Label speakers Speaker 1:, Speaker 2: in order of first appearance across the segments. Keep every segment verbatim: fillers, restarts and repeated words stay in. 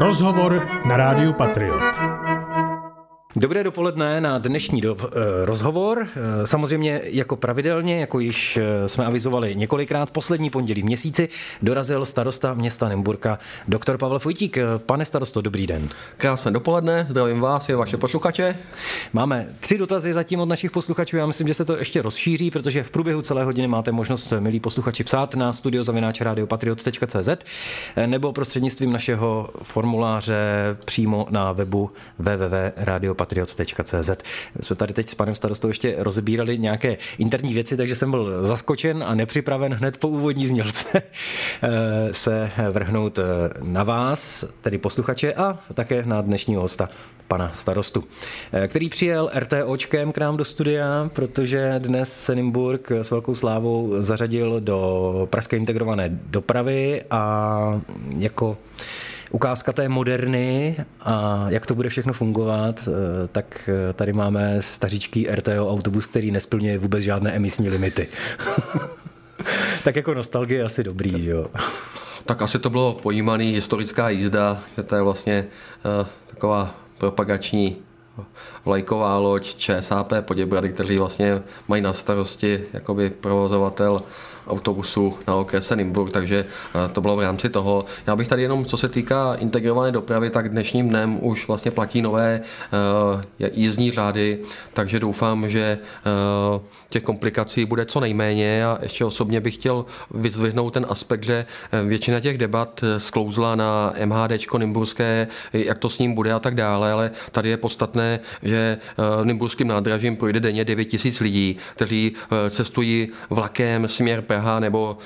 Speaker 1: Rozhovor na rádiu Patriot.
Speaker 2: Dobré dopoledne na dnešní do, e, rozhovor. E, samozřejmě jako pravidelně, jako již e, jsme avizovali několikrát, poslední pondělí v měsíci dorazil starosta města Nymburka, doktor Pavel Fojtík. Pane starosto, dobrý den.
Speaker 3: Krásné dopoledne, zdravím vás i vaše posluchače.
Speaker 2: Máme tři dotazy zatím od našich posluchačů, já myslím, že se to ještě rozšíří, protože v průběhu celé hodiny máte možnost, milí posluchači, psát na studio zavináč radiopatriot tečka cé zet nebo prostřednictvím našeho formuláře přímo na webu w w w tečka radiopatriot tečka cé zet. Jsme tady teď s panem starostou ještě rozebírali nějaké interní věci, takže jsem byl zaskočen a nepřipraven hned po úvodní znělce se vrhnout na vás, tedy posluchače, a také na dnešního hosta, pana starostu, který přijel RTOčkem k nám do studia, protože dnes se Nymburk s velkou slávou zařadil do pražské integrované dopravy a jako ukázka té moderny a jak to bude všechno fungovat, tak tady máme stařičký R T O autobus, který nesplňuje vůbec žádné emisní limity. Tak jako nostalgie asi dobrý, že jo?
Speaker 3: Tak asi to bylo pojímaný historická jízda, že to je vlastně uh, taková propagační vlajková loď ČSAP Poděbrady, kteří vlastně mají na starosti jakoby provozovatel autobusu na okrese Nymburk, takže to bylo v rámci toho. Já bych tady jenom, co se týká integrované dopravy, tak dnešním dnem už vlastně platí nové uh, jízdní řády, takže doufám, že uh, těch komplikací bude co nejméně a ještě osobně bych chtěl vyzdvihnout ten aspekt, že většina těch debat sklouzla na MHDčko nymburské, jak to s ním bude a tak dále, ale tady je podstatné, že uh, nymburským nádražím projde denně devět tisíc lidí, kteří uh, cestují vlakem směr Praha nebo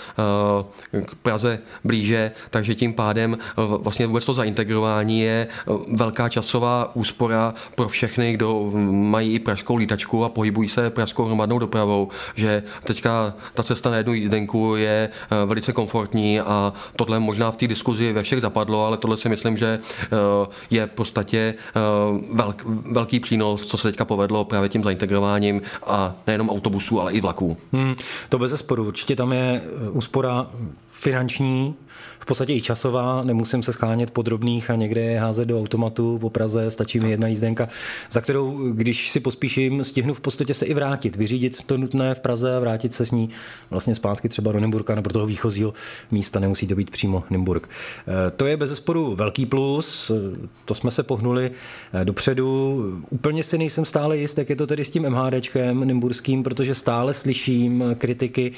Speaker 3: uh, k Praze blíže, takže tím pádem uh, vlastně vůbec to zaintegrování je uh, velká časová úspora pro všechny, kdo mají i pražskou lítačku a pohybují se pražskou hromadnou dopravou, že teďka ta cesta na jednu jízdenku je uh, velice komfortní a tohle možná v té diskuzi ve všech zapadlo, ale tohle si myslím, že uh, je v podstatě uh, velk, velký přínos, co se teďka povedlo právě tím zaintegrováním a nejenom autobusů, ale i vlaků.
Speaker 2: Hmm, to bezesporu. Určitě tam je úspora finanční, v podstatě i časová, nemusím se schánět po drobných a někde je házet do automatu po Praze, stačí mi jedna jízdenka, za kterou, když si pospíším, stihnu v podstatě se i vrátit, vyřídit to nutné v Praze a vrátit se s ní vlastně zpátky třeba do Nymburka nebo do toho výchozího místa, nemusí to být přímo Nymburk. To je bezesporu velký plus, to jsme se pohnuli dopředu. Úplně si nejsem stále jist, jak je to tedy s tím MHDčkem nymburským, protože stále slyším kritiky,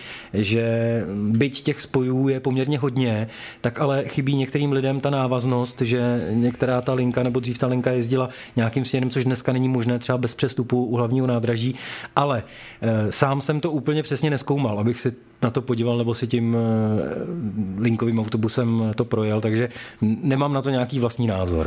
Speaker 2: že byť těch spojů je poměrně hodně, tak ale chybí některým lidem ta návaznost, že některá ta linka nebo dřív ta linka jezdila nějakým směrem, což dneska není možné třeba bez přestupu u hlavního nádraží, ale e, sám jsem to úplně přesně nezkoumal, abych si na to podíval nebo si tím e, linkovým autobusem to projel, takže nemám na to nějaký vlastní názor.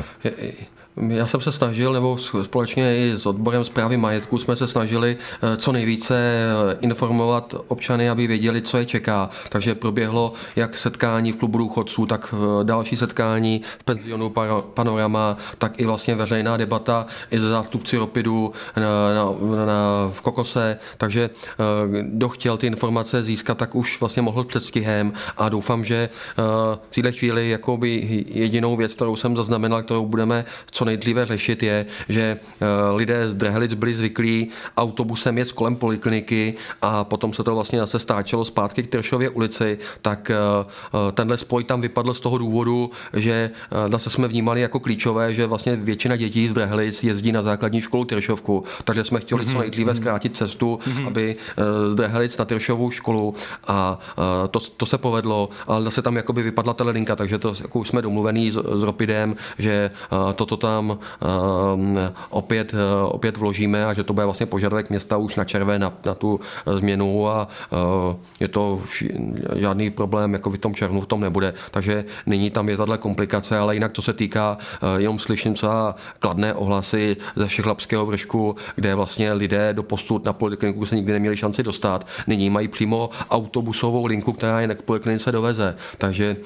Speaker 3: Já jsem se snažil, nebo společně i s odborem správy majetku jsme se snažili co nejvíce informovat občany, aby věděli, co je čeká. Takže proběhlo jak setkání v klubu důchodců, tak další setkání v penzionu Panorama, tak i vlastně veřejná debata i ze zástupci Ropidu na, na, na, v Kokose. Takže kdo chtěl ty informace získat, tak už vlastně mohl předstihem a doufám, že v této chvíli jakoby jedinou věc, kterou jsem zaznamenal, kterou budeme co nejdříve řešit, je, že lidé z Drhelic byli zvyklí autobusem jet kolem polikliniky a potom se to vlastně zase stáčelo zpátky k Teršově ulici, tak tenhle spoj tam vypadl z toho důvodu, že zase jsme vnímali jako klíčové, že vlastně většina dětí z Drhelic jezdí na základní školu Teršovku, takže jsme chtěli mm-hmm. co nejdříve zkrátit cestu, mm-hmm. aby z Drhelic na Teršovu školu a to, to se povedlo, ale zase tam jakoby vypadla ta linka, takže to jako jsme domluvený s, s Ropidem, že toto tam tam uh, opět, uh, opět vložíme a že to bude vlastně požadavek města už na červen na, na tu změnu a uh, je to vši, žádný problém, jako v tom červnu v tom nebude. Takže nyní tam je tato komplikace, ale jinak to se týká, uh, jenom slyším třeba kladné ohlasy ze Všechlapského vršku, kde vlastně lidé do posud na polikliniku se nikdy neměli šanci dostat. Nyní mají přímo autobusovou linku, která je k poliklinice doveze. Takže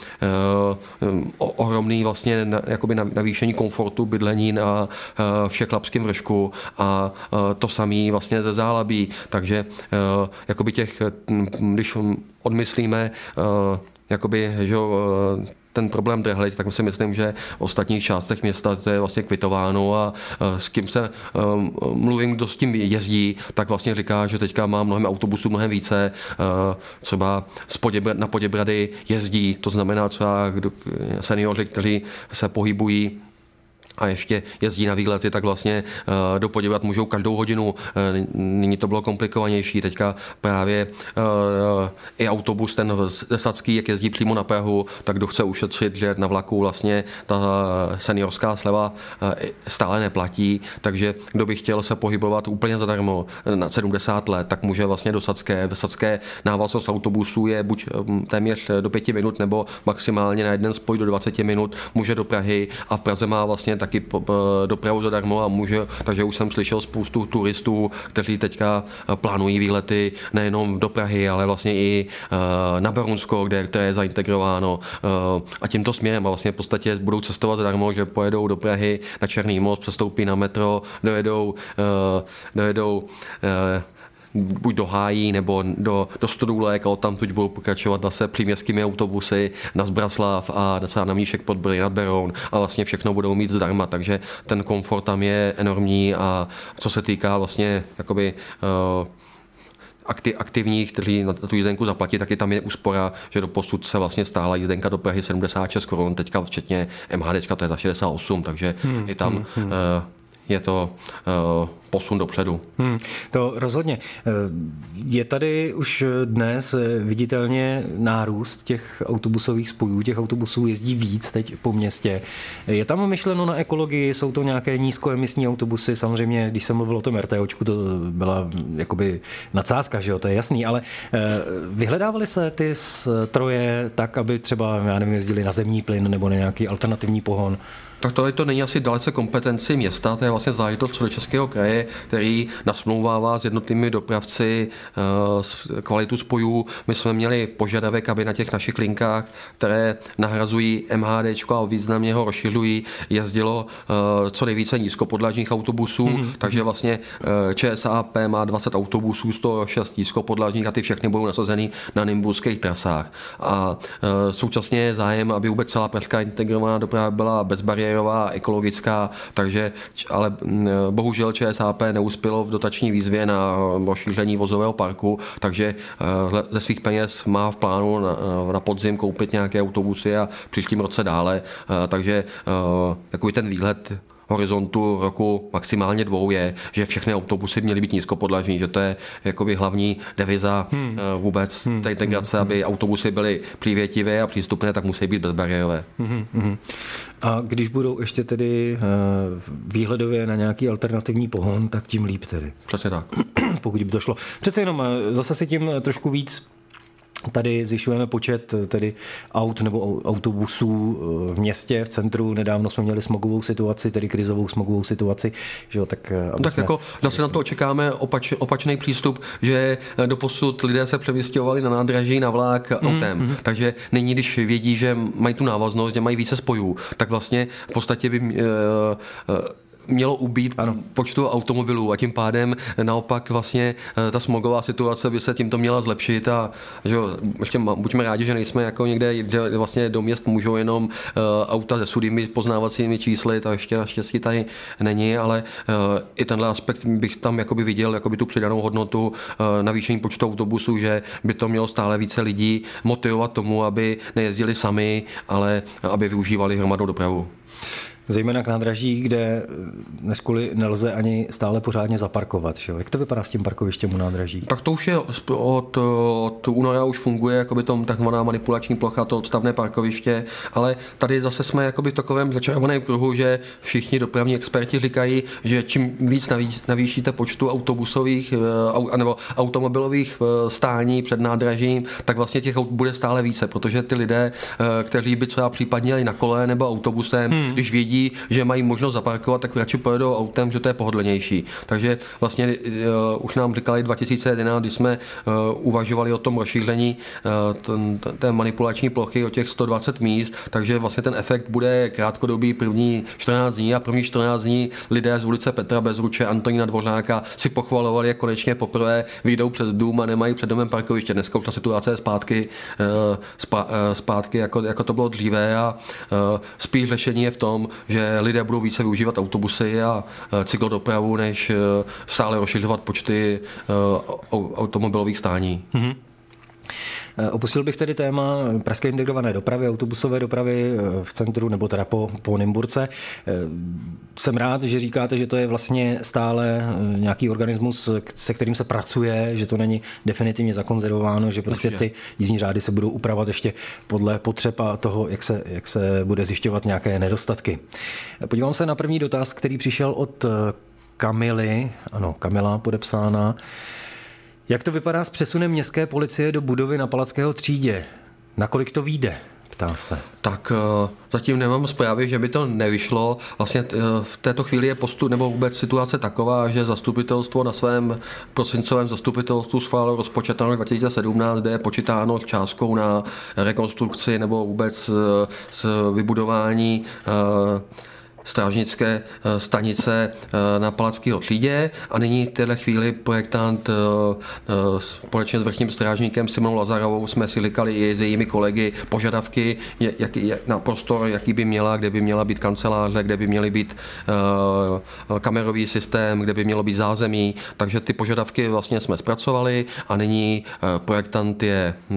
Speaker 3: uh, ohromný vlastně na, jakoby navýšení komfortu bydlení na uh, Všechlapském vršku a uh, to samé vlastně ze Zálabí. Takže uh, jakoby těch, když odmyslíme uh, jakoby, že uh, ten problém Drhlic, tak si myslím, že v ostatních částech města to je vlastně kvitováno a s kým se um, mluvím, kdo s tím jezdí, tak vlastně říká, že teďka má mnohem autobusů, mnohem více, uh, třeba z Poděbr- na Poděbrady jezdí, to znamená třeba kdo, seniori, kteří se pohybují a ještě jezdí na výlety, tak vlastně uh, do Poděbrad můžou každou hodinu. Uh, nyní to bylo komplikovanější. Teďka právě uh, i autobus ten Sadský, jak jezdí přímo na Prahu, tak kdo chce ušetřit, že na vlaku vlastně ta seniorská sleva uh, stále neplatí, takže kdo by chtěl se pohybovat úplně zadarmo na sedmdesát let, tak může vlastně do Sadské. V Sadské návaznost autobusů je buď téměř do pěti minut, nebo maximálně na jeden spoj do dvaceti minut může do Prahy a v Praze má vlastně tak taky dopravu zadarmo a může, takže už jsem slyšel spoustu turistů, kteří teďka plánují výlety nejenom do Prahy, ale vlastně i na Berunsko, kde to je zaintegrováno a tímto směrem a vlastně v podstatě budou cestovat zadarmo, že pojedou do Prahy na Černý most, přestoupí na metro, dojedou, dojedou buď do Hájí nebo do, do Stodůlek a tam tuď budou pokračovat zase příměstskými autobusy na Zbraslav a na Mníšek pod Brdy nad Beroun a vlastně všechno budou mít zdarma, takže ten komfort tam je enormní a co se týká vlastně jakoby uh, aktivních, kteří na tu jízdenku zaplatí, taky tam je úspora, že do posud se vlastně stála jízdenka do Prahy sedmdesát šest korun, teďka včetně MHDčka to je za šedesát osm, takže hmm, i tam hmm, hmm. Uh, je to uh, posun dopředu.
Speaker 2: Hmm, to rozhodně. Je tady už dnes viditelně nárůst těch autobusových spojů, těch autobusů jezdí víc teď po městě. Je tam myšleno na ekologii, jsou to nějaké nízkoemisní autobusy, samozřejmě, když jsem mluvil o tom RTOčku, to byla jakoby nadsázka, že jo, to je jasný, ale vyhledávaly se ty stroje tak, aby třeba, já nevím, jezdili na zemní plyn nebo na nějaký alternativní pohon?
Speaker 3: Tak to, to není asi dalece kompetenci města, to je vlastně záležitost Středočeského kraje, který nasmlouvává s jednotlivými dopravci uh, kvalitu spojů. My jsme měli požadavek, aby na těch našich linkách, které nahrazují MHDčko a významně ho rozšiřují, jezdilo uh, co nejvíce nízkopodlažních autobusů, mm-hmm. takže vlastně uh, ČSAP má dvacet autobusů, sto šest nízkopodlažních a ty všechny budou nasazeny na nymburských trasách. A uh, současně je zájem, aby vůbec celá pražská integrovaná doprava byla bezbariérová, ekologická, takže ale bohužel ČSAP neuspělo v dotační výzvě na rozšíření vozového parku, takže ze svých peněz má v plánu na, na podzim koupit nějaké autobusy a v příštím roce dále, takže takový ten výhled horizontu roku maximálně dvou je, že všechny autobusy měly být nízkopodlažní, že to je jakoby hlavní deviza hmm. vůbec hmm. té integrace, hmm. aby autobusy byly přívětivé a přístupné, tak musí být bezbariérové. Hmm. Hmm.
Speaker 2: A když budou ještě tedy výhledově na nějaký alternativní pohon, tak tím líp tedy.
Speaker 3: Přesně tak.
Speaker 2: Pokud by to šlo. Přece jenom zase si tím trošku víc tady zvyšujeme počet tedy aut nebo autobusů v městě, v centru. Nedávno jsme měli smogovou situaci, tedy krizovou smogovou situaci. Že jo, tak
Speaker 3: tak jsme, jako zase na to očekáme opač, opačný přístup, že doposud lidé se přemysťovali na nádraží, na vlak autem. Mm, mm. Takže nyní, když vědí, že mají tu návaznost, že mají více spojů, tak vlastně v podstatě by uh, uh, mělo ubít ano. počtu automobilů a tím pádem naopak vlastně ta smogová situace by se tímto měla zlepšit a že jo, ještě buďme rádi, že nejsme jako někde, kde vlastně do měst můžou jenom uh, auta se sudými poznávacími čísly, to ještě naštěstí tady není, ale uh, i tenhle aspekt bych tam jakoby viděl jakoby tu přidanou hodnotu uh, navýšení počtu autobusů, že by to mělo stále více lidí motivovat tomu, aby nejezdili sami, ale aby využívali hromadnou dopravu.
Speaker 2: Zejména k nádraží, kde dnes kvůli nelze ani stále pořádně zaparkovat. Že? Jak to vypadá s tím parkovištěm u nádraží?
Speaker 3: Tak to už je od, od února už funguje jakoby tom takzvaná manipulační plocha, to odstavné parkoviště, ale tady zase jsme jakoby v takovém začarovaném kruhu, že všichni dopravní experti říkají, že čím víc navýšíte počtu autobusových nebo automobilových stání před nádražím, tak vlastně těch aut bude stále více, protože ty lidé, kteří by třeba případně jeli na kole nebo autobusem, hmm. když vědí, vědí, že mají možnost zaparkovat, tak radši pojedou autem, že to je pohodlnější. Takže vlastně uh, už nám říkali dva tisíce jedenáct, když jsme uh, uvažovali o tom rozšíření uh, té manipulační plochy o těch sto dvacet míst, takže vlastně ten efekt bude krátkodobý první čtrnáct dní a první čtrnáct dní lidé z ulice Petra Bezruče, Antonína Dvořáka si pochvalovali, jak konečně poprvé vyjdou přes dům a nemají před domem parkoviště. Dneska už ta situace je zpátky, uh, zpátky jako, jako to bylo dříve a uh, spíš řešení je v tom, že lidé budou více využívat autobusy a uh, cyklodopravu, než uh, stále rozšiřovat počty uh, automobilových stání. Mm-hmm.
Speaker 2: Opustil bych tedy téma pražské integrované dopravy, autobusové dopravy v centru, nebo teda po, po Nymburce. Jsem rád, že říkáte, že to je vlastně stále nějaký organismus, se kterým se pracuje, že to není definitivně zakonzervováno, že prostě ty jízdní řády se budou upravovat ještě podle potřeb a toho, jak se, jak se bude zjišťovat nějaké nedostatky. Podívám se na první dotaz, který přišel od Kamily, ano, Kamila podepsána. Jak to vypadá s přesunem městské policie do budovy na Palackého třídě? Nakolik to vyjde? Ptá se.
Speaker 3: Tak zatím nemám zprávy, že by to nevyšlo. Vlastně v této chvíli je postup nebo vůbec situace taková, že zastupitelstvo na svém prosincovém zastupitelstvu schválilo rozpočet na rok dva tisíce sedmnáct, kde je počítáno s částkou na rekonstrukci nebo vůbec s vybudování strážnické stanice na Palackého třídě a nyní v této chvíli projektant společně s vrchním strážníkem Simonou Lazarovou jsme si likali i s jejími kolegy požadavky jak, jak, na prostor, jaký by měla, kde by měla být kanceláře, kde by měly být uh, kamerový systém, kde by mělo být zázemí, takže ty požadavky vlastně jsme zpracovali a nyní uh, projektant je uh,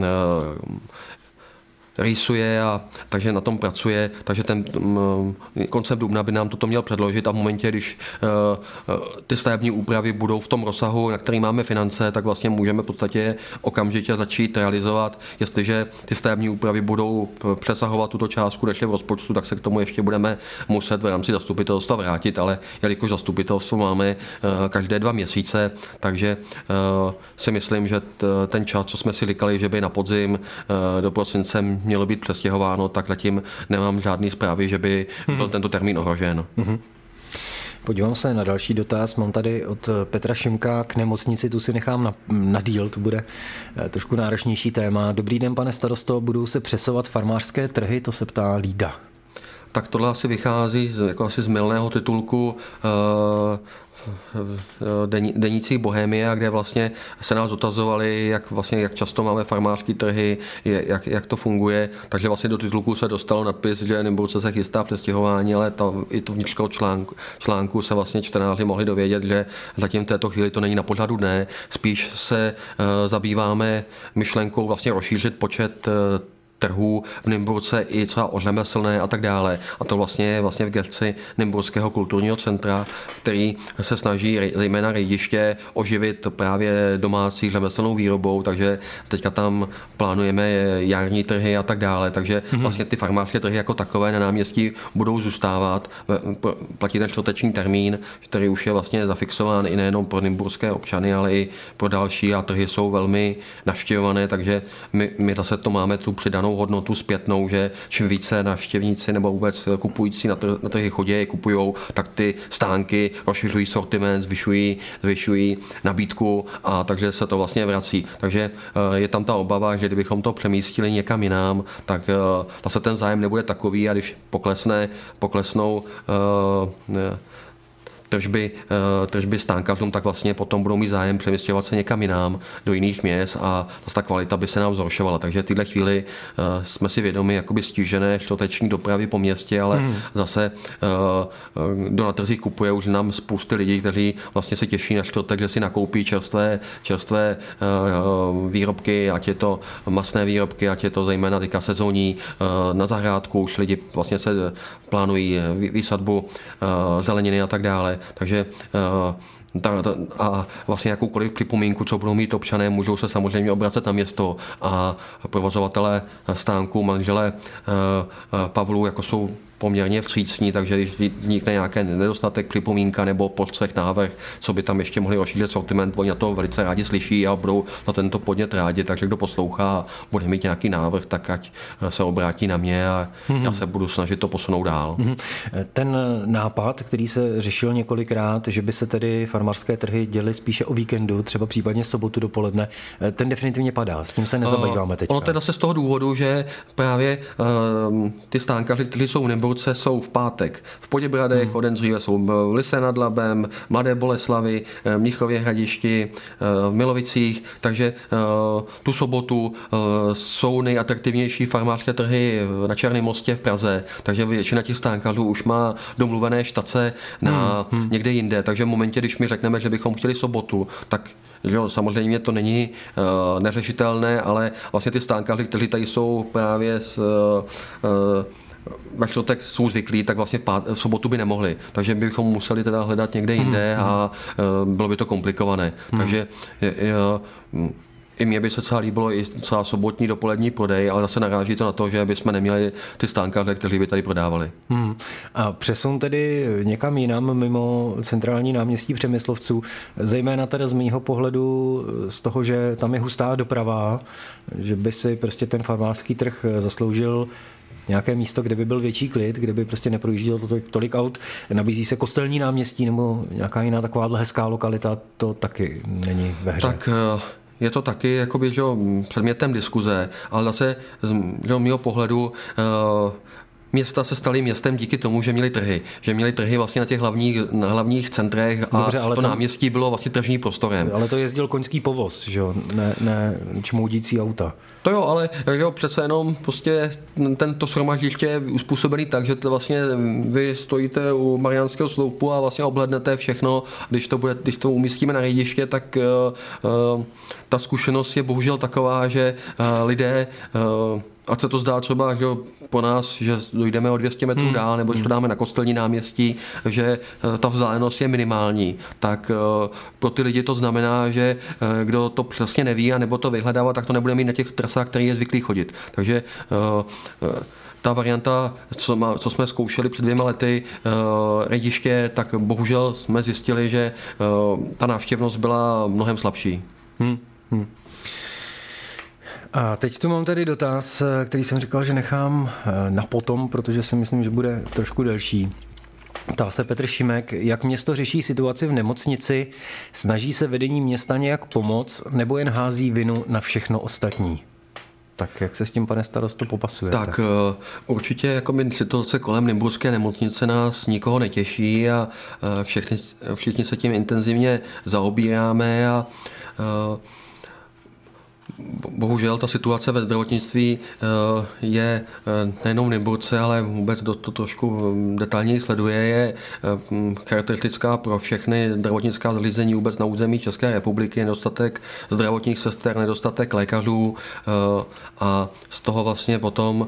Speaker 3: rýsuje a takže na tom pracuje, takže ten um, koncept dubna by nám toto měl předložit a v momentě, když uh, ty stavební úpravy budou v tom rozsahu, na který máme finance, tak vlastně můžeme v podstatě okamžitě začít realizovat. Jestliže ty stavební úpravy budou přesahovat tuto částku, než je v rozpočtu, tak se k tomu ještě budeme muset v rámci zastupitelstva vrátit, ale jelikož zastupitelstvo máme uh, každé dva měsíce, takže uh, si myslím, že t, ten čas, co jsme si likali, že by na podzim uh, do prosince mělo být přestěhováno, tak zatím nemám žádný zprávy, že by byl hmm. tento termín ohrožen. Hmm.
Speaker 2: Podívám se na další dotaz. Mám tady od Petra Šimka k nemocnici, tu si nechám na, na díl, to bude trošku náročnější téma. Dobrý den, pane starosto, budou se přesovat farmářské trhy, to se ptá Lída.
Speaker 3: Tak tohle asi vychází z, jako asi z mylného titulku uh, denících Bohemia, kde vlastně se nás dotazovali, jak, vlastně, jak často máme farmářské trhy, jak, jak to funguje. Takže vlastně do titulku se dostal nadpis, že Nymburce se chystá přestěhování, ale to, i to vnitř článku, článku se vlastně čtenáři mohli dovědět, že zatím v této chvíli to není na pořadu dne. Spíš se uh, zabýváme myšlenkou vlastně rozšířit počet uh, trhů v Nymburce i třeba o řemeslné a tak dále. A to vlastně je vlastně v gesci Nymburského kulturního centra, který se snaží zejména rejdiště oživit právě domácí řemeslnou výrobou, takže teďka tam plánujeme jarní trhy a tak dále, takže mm-hmm. vlastně ty farmářské trhy jako takové na náměstí budou zůstávat. Platí ten čtvrteční termín, který už je vlastně zafixován i nejenom pro nymburské občany, ale i pro další a trhy jsou velmi navštěvované, takže my, my zase to máme tu přidanou hodnotu zpětnou, že čím více návštěvníci nebo vůbec kupující na, tr- na trhy chodí, kupujou, tak ty stánky rozšiřují sortiment, zvyšují, zvyšují nabídku a takže se to vlastně vrací. Takže uh, je tam ta obava, že kdybychom to přemístili někam jinam, tak uh, zase ten zájem nebude takový a když poklesne, poklesnou uh, tržby, tržby stánkařům, tak vlastně potom budou mít zájem přeměstňovat se někam jinam, do jiných měst a ta kvalita by se nám zhoršovala. Takže v této chvíli uh, jsme si vědomi jakoby stížené čtvrteční dopravy po městě, ale hmm. zase uh, kdo na trzích kupuje, už nám spousty lidí, kteří vlastně se těší na čtvrtek, že si nakoupí čerstvé, čerstvé uh, výrobky, ať je to masné výrobky, ať je to zejména teďka sezónní, uh, na zahrádku už lidi vlastně se plánují výsadbu uh, zeleniny a tak dále. Takže uh, ta, ta, a vlastně jakoukoliv připomínku, co budou mít občané, můžou se samozřejmě obracet na město a provozovatelé stánku, manželé uh, uh, Pavlů, jako jsou poměrně vstřícní, takže když vznikne nějaký nedostatek, připomínka nebo postřeh, návrh, co by tam ještě mohli rozšířit sortiment, oni na to velice rádi slyší a budou na tento podnět rádi, takže kdo poslouchá a bude mít nějaký návrh, tak ať se obrátí na mě a mm-hmm. já se budu snažit to posunout dál. Mm-hmm.
Speaker 2: Ten nápad, který se řešil několikrát, že by se tedy farmářské trhy děly spíše o víkendu, třeba případně sobotu dopoledne, ten definitivně padá, s tím se nezabýváme teď.
Speaker 3: Ono teda se z toho důvodu, že právě uh, ty stánkaři, kteří jsou v Nymburce, jsou v pátek v Poděbradech, hmm. o den dříve jsou v Lise nad Labem, Mladé Boleslavi, Mnichově Hradišti, v Milovicích, takže uh, tu sobotu uh, jsou nejatraktivnější farmářské trhy na Černém mostě v Praze, takže většina těch stánkařů už má domluvené štace na hmm. někde jinde, takže v momentě, když mi řekneme, že bychom chtěli sobotu, tak jo, samozřejmě to není uh, neřešitelné, ale vlastně ty stánkaři, kteří tady jsou právě s, uh, ve čtvrtek jsou zvyklí, tak vlastně v, pát, v sobotu by nemohli. Takže bychom museli teda hledat někde jinde hmm. a uh, bylo by to komplikované. Hmm. Takže uh, i mně by se celá líbilo i celá sobotní dopolední prodej, ale zase naráží to na to, že bychom neměli ty stánkaře, kteří by tady prodávali. Hmm.
Speaker 2: A přesun tedy někam jinam mimo centrální náměstí Přemyslovců, zejména teda z mýho pohledu z toho, že tam je hustá doprava, že by si prostě ten farmářský trh zasloužil nějaké místo, kde by byl větší klid, kde by prostě neprojíždělo tolik, tolik aut. Nabízí se Kostelní náměstí nebo nějaká jiná taková hezká lokalita, to taky není ve hře.
Speaker 3: Tak je to taky jakoby, že, předmětem diskuze, ale zase z mého pohledu města se staly městem díky tomu, že měli trhy. Že měli trhy vlastně na těch hlavních, na hlavních centrech a Dobře, to tam, náměstí bylo vlastně tržní prostorem.
Speaker 2: Ale to jezdil koňský povoz, že jo? Ne, ne čmoudící auta.
Speaker 3: To jo, ale jo, přece jenom prostě tento shromaždiště je uspůsobený tak, že to vlastně vy stojíte u Mariánského sloupu a vlastně obhlednete všechno. Když to, bude, když to umístíme na rejdiště, tak uh, uh, ta zkušenost je bohužel taková, že uh, lidé uh, ať se to zdá třeba, že po nás, že dojdeme o dvě stě metrů hmm. dál, nebo že to dáme na Kostelní náměstí, že ta vzdálenost je minimální, tak pro ty lidi to znamená, že kdo to přesně neví a nebo to vyhledává, tak to nebude mít na těch trasách, který je zvyklý chodit. Takže ta varianta, co, má, co jsme zkoušeli před dvěma lety, Rejdiště, tak bohužel jsme zjistili, že ta návštěvnost byla mnohem slabší. Hmm. Hmm.
Speaker 2: A teď tu mám tady dotaz, který jsem říkal, že nechám na potom, protože si myslím, že bude trošku delší. Ptá se Petr Šimek, jak město řeší situaci v nemocnici, snaží se vedení města nějak pomoct, nebo jen hází vinu na všechno ostatní? Tak jak se s tím, pane starosto, popasujete?
Speaker 3: Tak určitě jako situace kolem Nymburské nemocnice nás nikoho netěší a všichni, všichni se tím intenzivně zaobíráme a bohužel ta situace ve zdravotnictví je nejenom v Nymburce, ale vůbec to, to trošku detailněji sleduje, je charakteristická pro všechny zdravotnická zařízení vůbec na území České republiky, nedostatek zdravotních sester, nedostatek lékařů a z toho vlastně potom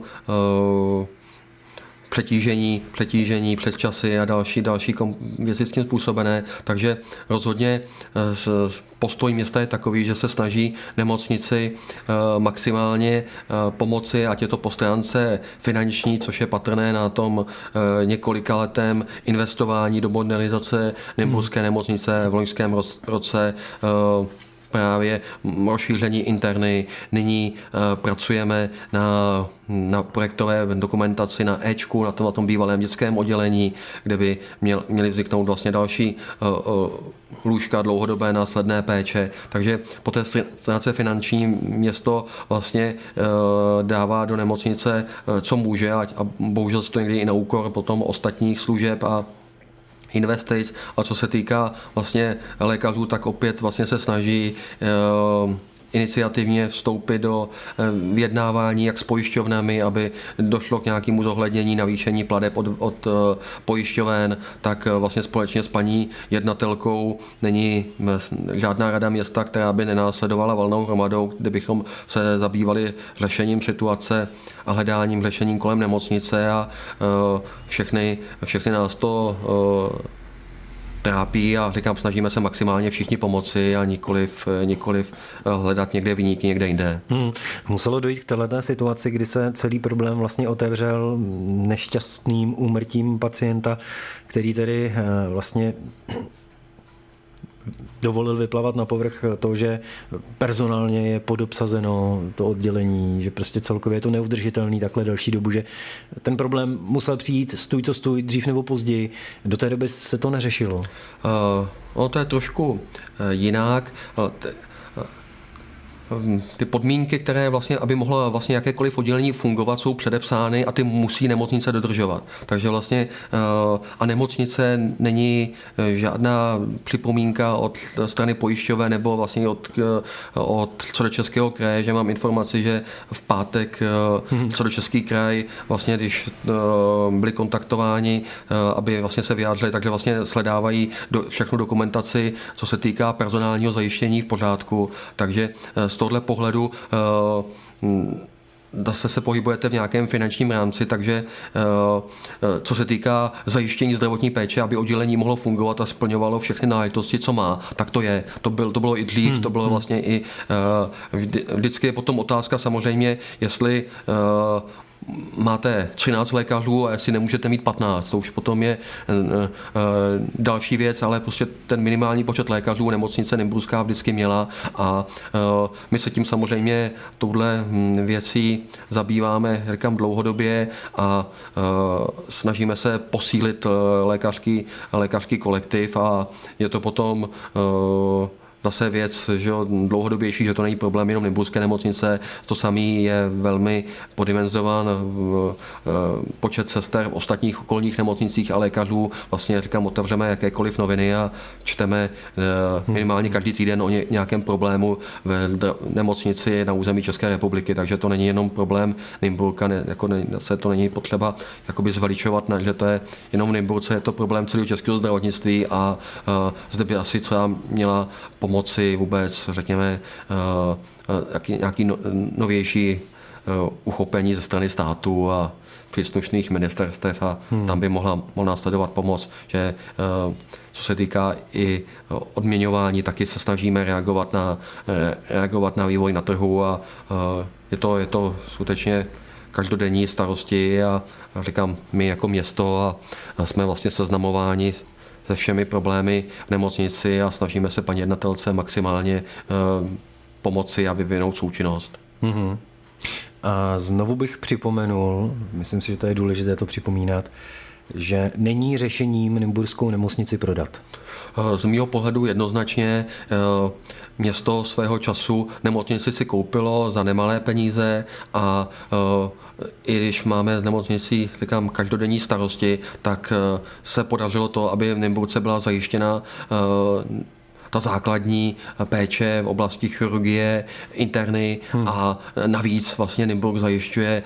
Speaker 3: přetížení, přetížení, přesčasy a další, další věci s tím způsobené. Takže rozhodně postoj města je takový, že se snaží nemocnici maximálně pomoci, ať je to po stránce finanční, což je patrné na tom několikaletém investování do modernizace Nymburské nemocnice v loňském roce, právě rozšíření interny. Nyní uh, pracujeme na, na projektové dokumentaci na Ečku, na tom, na tom bývalém dětském oddělení, kde by měl, měli vzniknout vlastně další uh, uh, lůžka dlouhodobé následné péče. Takže po té stránce finanční město vlastně uh, dává do nemocnice, uh, co může, a, a bohužel se to někdy i na úkor potom ostatních služeb a investic, a co se týká vlastně lékařů, tak opět vlastně se snaží e, iniciativně vstoupit do e, vyjednávání jak s pojišťovnami, aby došlo k nějakému zohlednění navýšení plateb od, od e, pojišťoven, tak e, vlastně společně s paní jednatelkou není žádná rada města, která by nenásledovala valnou hromadou, kde bychom se zabývali řešením situace a hledáním řešení kolem nemocnice a uh, všechny, všechny nás to uh, trápí a říkám, snažíme se maximálně všichni pomoci a nikoliv, nikoliv hledat někde viníky někde jinde.
Speaker 2: Hmm. Muselo dojít k této situaci, kdy se celý problém vlastně otevřel nešťastným úmrtím pacienta, který tedy vlastně dovolil vyplavat na povrch to, že personálně je podobsazeno to oddělení, že prostě celkově je to neudržitelný takhle delší dobu, že ten problém musel přijít stůj co stůj, dřív nebo později. Do té doby se to neřešilo. Uh,
Speaker 3: no to je trošku uh, jinak. Uh, t- Ty podmínky, které vlastně, aby mohlo vlastně jakékoliv oddělení fungovat, jsou předepsány a ty musí nemocnice dodržovat. Takže vlastně a nemocnice není žádná připomínka od strany pojišťové nebo vlastně od, od Středočeského kraje, že mám informaci, že v pátek Středočeský kraj vlastně, když byli kontaktováni, aby vlastně se vyjádřili, takže vlastně sledávají do, všechnu dokumentaci, co se týká personálního zajištění v pořádku. Takže z tohohle pohledu zase se pohybujete v nějakém finančním rámci, takže co se týká zajištění zdravotní péče, aby oddělení mohlo fungovat a splňovalo všechny náležitosti, co má, tak to je. To, byl, to bylo i dřív, hmm. to bylo vlastně i vždycky je potom otázka samozřejmě, jestli máte třináct lékařů a jestli nemůžete mít patnáct, to už potom je další věc, ale prostě ten minimální počet lékařů nemocnice Nymburská vždycky měla a my se tím samozřejmě touhle věcí zabýváme, říkám, dlouhodobě a snažíme se posílit lékařský, lékařský kolektiv a je to potom zase věc, že jo, dlouhodobější, že to není problém jenom Nymburské nemocnice, to samý je velmi podimenzován počet sester v ostatních okolních nemocnicích a lékařů. Vlastně říkám, otevřeme jakékoliv noviny a čteme minimálně každý týden o nějakém problému v nemocnici na území České republiky, takže to není jenom problém Nymburka, ne, jako ne, se to není potřeba jakoby zveličovat, ne, že to je jenom v Nymburce, je to problém celého českého zdravotnictví a, a zde by asi třeba měla pomoci moci vůbec, řekněme, nějaký novější uchopení ze strany státu a příslušných ministerstev a hmm. tam by mohla, mohla následovat pomoc, že co se týká i odměňování, taky se snažíme reagovat na, reagovat na vývoj na trhu a je to, je to skutečně každodenní starosti a říkám, my jako město a jsme vlastně seznamováni se všemi problémy v nemocnici a snažíme se paní jednatelce maximálně uh, pomoci a vyvinout součinnost. Mm-hmm.
Speaker 2: A znovu bych připomenul, myslím si, že to je důležité to připomínat, že není řešením Nymburskou nemocnici prodat.
Speaker 3: Z mýho pohledu jednoznačně uh, město svého času nemocnici si koupilo za nemalé peníze a uh, i když máme v nemocnici, říkám, každodenní starosti, tak se podařilo to, aby v Nymburce byla zajištěna ta základní péče v oblasti chirurgie, interny hmm. a navíc vlastně Nymburk zajišťuje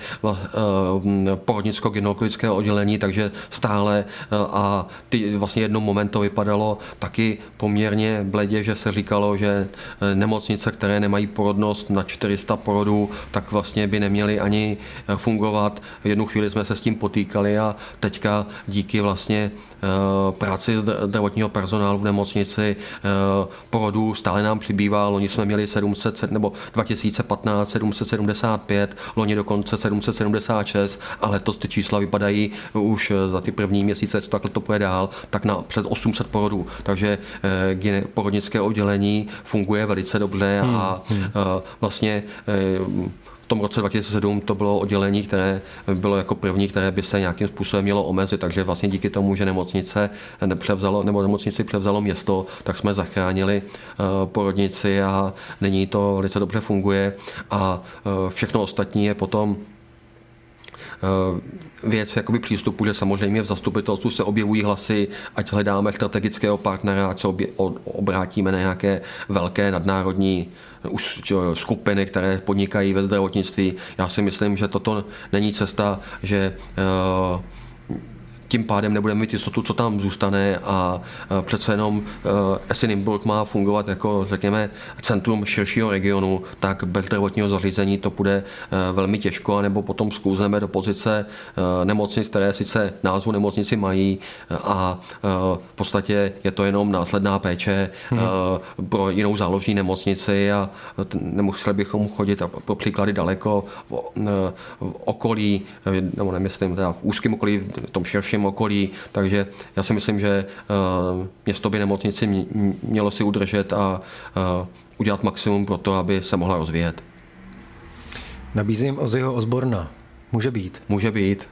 Speaker 3: porodnicko-gynekologické oddělení, takže stále a ty vlastně jednou moment to vypadalo taky poměrně bledě, že se říkalo, že nemocnice, které nemají porodnost na čtyři sta porodů, tak vlastně by neměly ani fungovat. V jednu chvíli jsme se s tím potýkali a teďka díky vlastně práci zdravotního personálu v nemocnici, porodů stále nám přibývá, loni jsme měli sedm set, nebo dva tisíce patnáct sedm set sedmdesát pět, loni dokonce sedm set sedmdesát šest, ale letos ty čísla vypadají už za ty první měsíce, co takhle to půjde dál, tak na před osm set porodů. Takže eh, porodnické oddělení funguje velice dobře hmm. a eh, vlastně eh, v tom roce dva tisíce sedm to bylo oddělení, které bylo jako první, které by se nějakým způsobem mělo omezit, takže vlastně díky tomu, že nemocnice nepřevzalo, nebo nemocnici převzalo město, tak jsme zachránili uh, porodnici a nyní to velice dobře funguje a uh, všechno ostatní je potom věc jakoby přístupu, že samozřejmě v zastupitelstvu se objevují hlasy, ať hledáme strategického partnera, ať se obje, obrátíme na nějaké velké nadnárodní skupiny, které podnikají ve zdravotnictví. Já si myslím, že toto není cesta, že tím pádem nebudeme mít jistotu, co tam zůstane a přece jenom jestli Nymburk má fungovat jako, řekněme, centrum širšího regionu, tak bez zdravotního zařízení to bude velmi těžko, anebo potom sklouzneme do pozice nemocnic, které sice názvu nemocnici mají a v podstatě je to jenom následná péče hmm. pro jinou záložní nemocnici a nemuseli bychom chodit pro příklady daleko v, v okolí, nebo nemyslím, teda v úzkém okolí, v tom širším okolí, takže já si myslím, že město by nemocnici mělo si udržet a udělat maximum pro to, aby se mohla rozvíjet.
Speaker 2: Nabízím Ozzyho Osborna. Může být.
Speaker 3: Může být.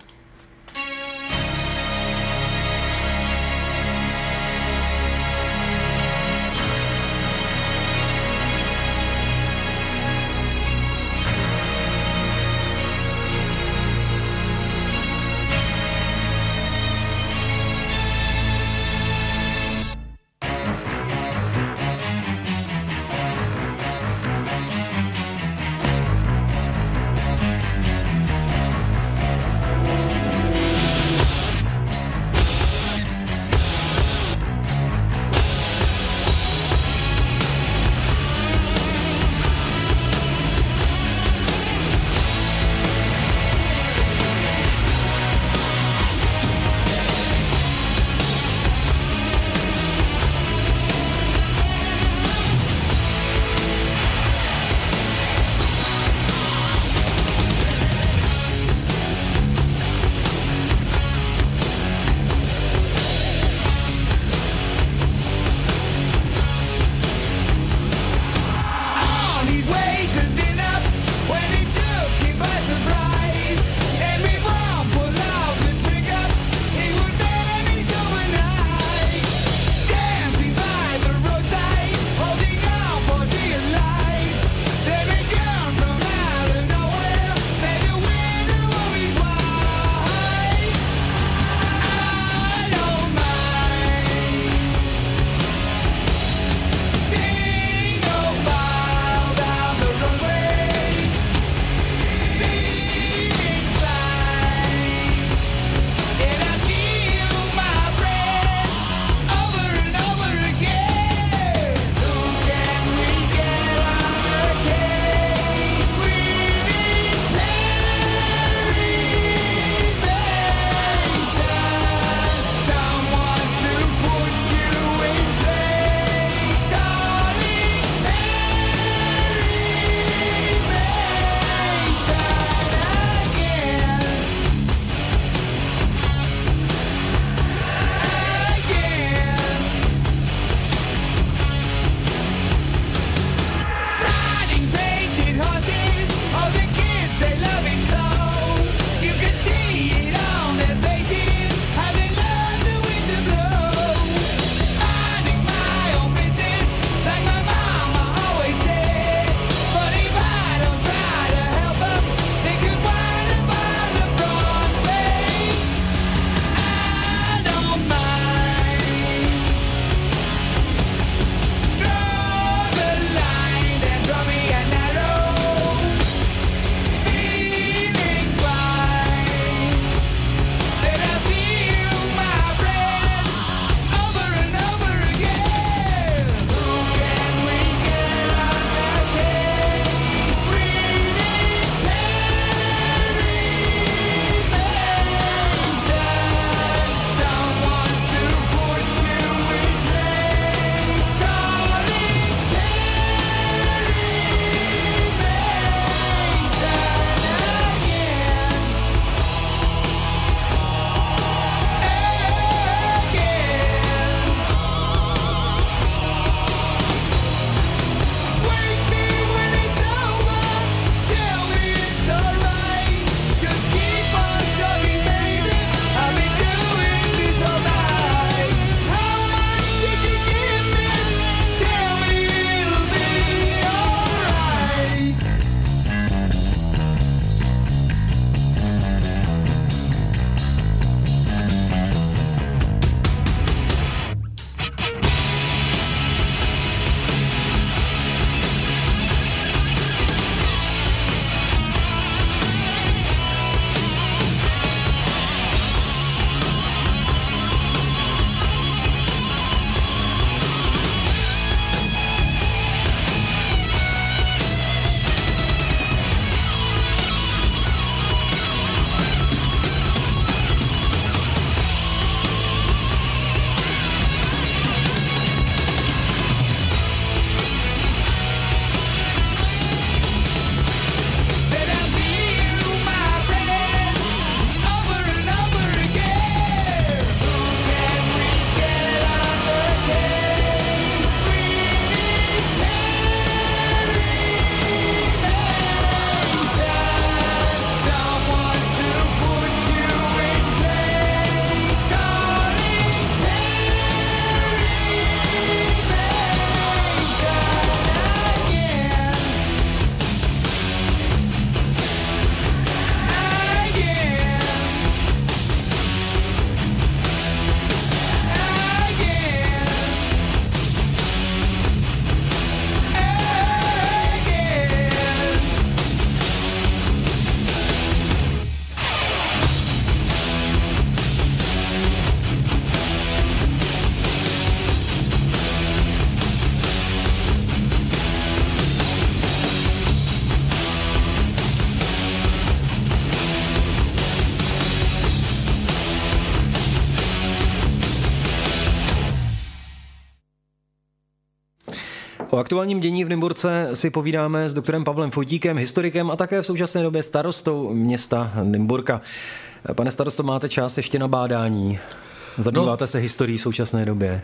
Speaker 2: O aktuálním dění v Nymburce si povídáme s doktorem Pavlem Fojtíkem, historikem a také v současné době starostou města Nymburka. Pane starosto, máte čas ještě na bádání? Zabýváte no, se historií v současné době?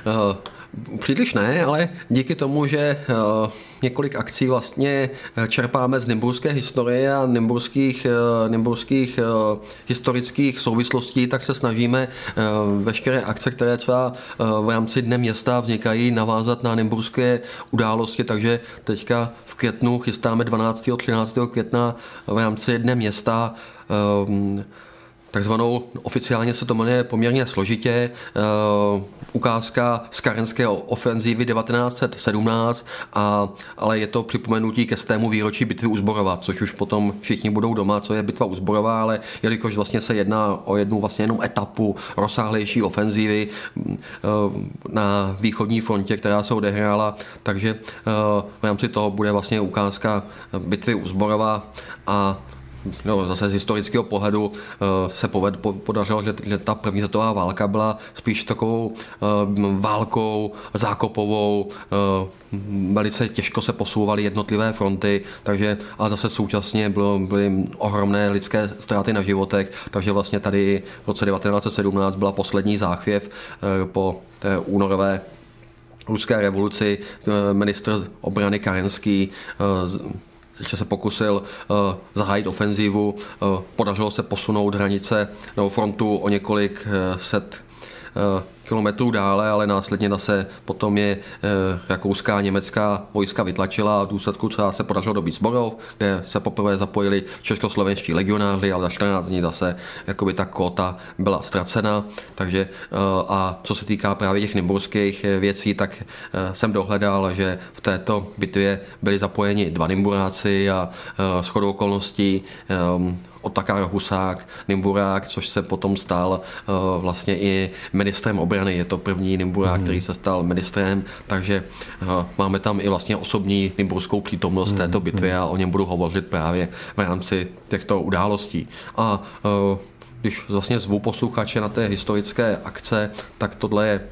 Speaker 3: Uh, příliš ne, ale díky tomu, že uh, několik akcí vlastně čerpáme z nymburské historie a nymburských, uh, nymburských uh, historických souvislostí, tak se snažíme uh, veškeré akce, které třeba uh, v rámci Dne města vznikají, navázat na nymburské události, takže teďka v květnu chystáme dvanáctého a třináctého května v rámci Dne města uh, takzvanou, oficiálně se to jmenuje poměrně složitě, uh, ukázka z karenské ofenzívy devatenáct set sedmnáct, a, ale je to připomenutí ke stému výročí bitvy u Zborova, což už potom všichni budou doma, co je bitva u Zborova, ale jelikož vlastně se jedná o jednu vlastně jenom etapu rozsáhlejší ofenzívy uh, na východní frontě, která se odehrála, takže uh, v rámci toho bude vlastně ukázka bitvy u Zborova a no, zase z historického pohledu uh, se poved, po, podařilo, že, že ta první světová válka byla spíš takovou uh, válkou zákopovou, uh, velice těžko se posouvaly jednotlivé fronty, takže ale zase současně bylo, byly ohromné lidské ztráty na životech, takže vlastně tady v roce devatenáct set sedmnáct byla poslední záchvěv uh, po té únorové ruské revoluci. Uh, ministr obrany Karenský uh, že se pokusil uh, zahájit ofenzívu, uh, podařilo se posunout hranice nebo frontu o několik uh, set uh, kilometrů dále, ale následně zase potom je uh, rakouská a německá vojska vytlačila a v důsledku třeba se podařilo dobít Zborov, kde se poprvé zapojili českoslovenští legionáři, ale za čtrnáct dní zase jakoby ta kóta byla ztracena. Takže uh, a co se týká právě těch nymburských věcí, tak uh, jsem dohledal, že v této bitvě byli zapojeni dva Nymburáci a uh, shodou okolností um, Otakar Husák, Nymburák, což se potom stal uh, vlastně i ministrem obrany. Je to první Nymburák, hmm. který se stal ministrem, takže uh, máme tam i vlastně osobní nymburskou přítomnost hmm. této bitvy a o něm budu hovořit právě v rámci těchto událostí. A uh, když vlastně zvu posluchače na té historické akce, tak tohle je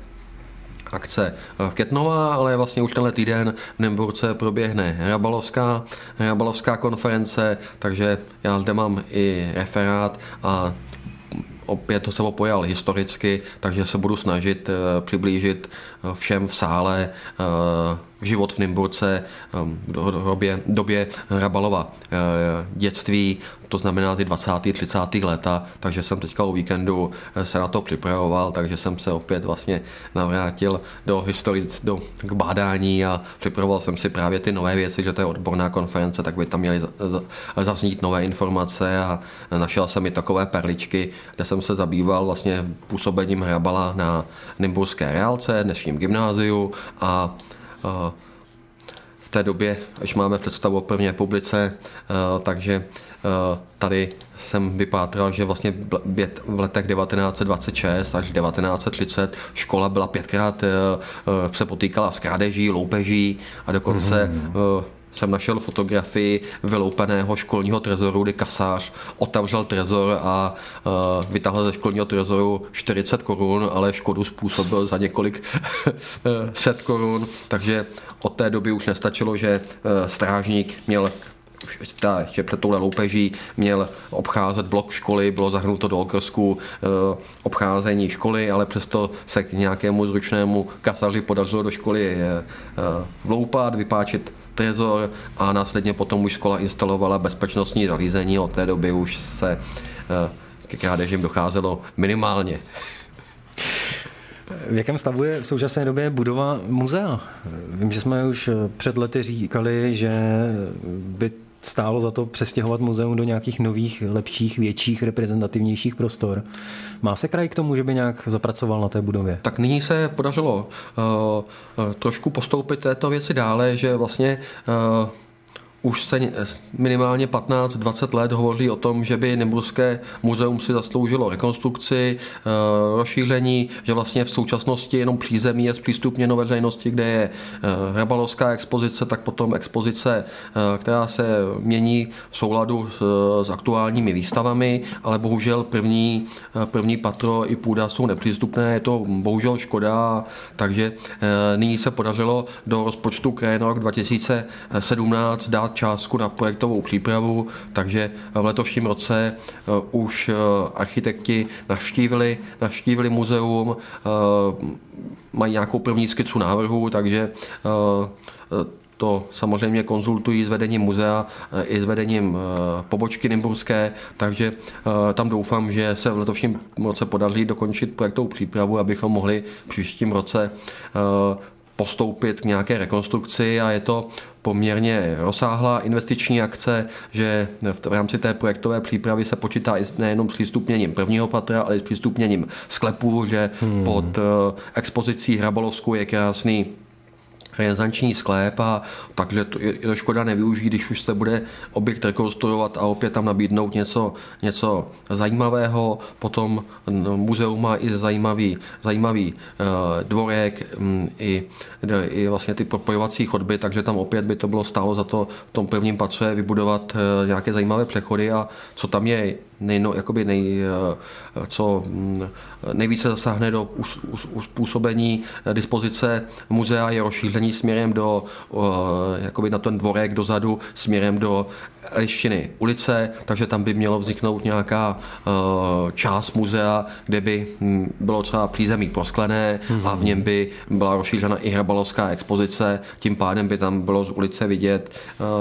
Speaker 3: akce květnová, ale vlastně už tenhle týden v Nymburce proběhne Hrabalovská, Hrabalovská konference, takže já zde mám i referát a opět to jsem opojal historicky, takže se budu snažit přiblížit všem v sále život v Nymburce v době, době Hrabalova dětství, to znamená ty dvacátá třicátá léta, takže jsem teďka o víkendu se na to připravoval, takže jsem se opět vlastně navrátil do historic, do k bádání a připravoval jsem si právě ty nové věci, že to je odborná konference, tak by tam měly zaznít nové informace a našel jsem i takové perličky, kde jsem se zabýval vlastně působením Hrabala na nymburské reálce, dnešním gymnáziu a v té době, až máme představu o první republice, takže tady jsem vypátral, že vlastně v letech devatenáct set dvacet šest až devatenáct set třicet škola byla pětkrát, se potýkala s krádeží, loupeží a dokonce mm-hmm. jsem našel fotografii vyloupeného školního trezoru, kdy kasář otevřel trezor a uh, vytáhl ze školního trezoru čtyřicet korun, ale škodu způsobil za několik set korun, takže od té doby už nestačilo, že uh, strážník měl ještě před touhle loupeží měl obcházet blok školy, bylo zahrnuto do okrsku uh, obcházení školy, ale přesto se k nějakému zručnému kasaři podařilo do školy uh, vloupat, vypáčit trezor a následně potom už škola instalovala bezpečnostní zařízení. Od té doby už se ke krádežím docházelo minimálně.
Speaker 2: V jakém stavu je v současné době budova muzea? Vím, že jsme už před lety říkali, že by stálo za to přestěhovat muzeum do nějakých nových, lepších, větších, reprezentativnějších prostor. Má se kraj k tomu, že by nějak zapracoval na té budově?
Speaker 3: Tak nyní se podařilo uh, uh, trošku postoupit této věci dále, že vlastně uh, už se minimálně patnáct dvacet let hovoří o tom, že by Nymburské muzeum si zasloužilo rekonstrukci, rozšíření, že vlastně v současnosti jenom přízemí je zpřístupněno veřejnosti, kde je hrabalovská expozice, tak potom expozice, která se mění v souladu s, s aktuálními výstavami, ale bohužel první, první patro i půda jsou nepřístupné, je to bohužel škoda, takže nyní se podařilo do rozpočtu kraje na rok dva tisíce sedmnáct dát částku na projektovou přípravu, takže v letošním roce už architekti navštívili, navštívili muzeum, mají nějakou první skicu návrhu, takže to samozřejmě konzultují s vedením muzea i s vedením pobočky nymburské, takže tam doufám, že se v letošním roce podaří dokončit projektovou přípravu, abychom mohli v příštím roce postoupit k nějaké rekonstrukci a je to poměrně rozsáhlá investiční akce, že v rámci té projektové přípravy se počítá nejenom s přístupněním prvního patra, ale i s přístupněním sklepů, že hmm. pod expozicí Hrabalovskou je krásný renesanční sklep a takže to je to škoda nevyužít, když už se bude objekt rekonstruovat a opět tam nabídnout něco, něco zajímavého. Potom muzeum má i zajímavý, zajímavý dvorek, i, i vlastně ty propojovací chodby, takže tam opět by to bylo stálo za to v tom prvním patře vybudovat nějaké zajímavé přechody a co tam je nejno, jakoby nej, co nejvíce zasáhne do uspůsobení dispozice muzea je rozšíření směrem do, jakoby na ten dvorek dozadu, směrem do Eliščiny ulice, takže tam by mělo vzniknout nějaká část muzea, kde by bylo třeba přízemí prosklené mm-hmm. a v něm by byla rozšířena i hrabalovská expozice, tím pádem by tam bylo z ulice vidět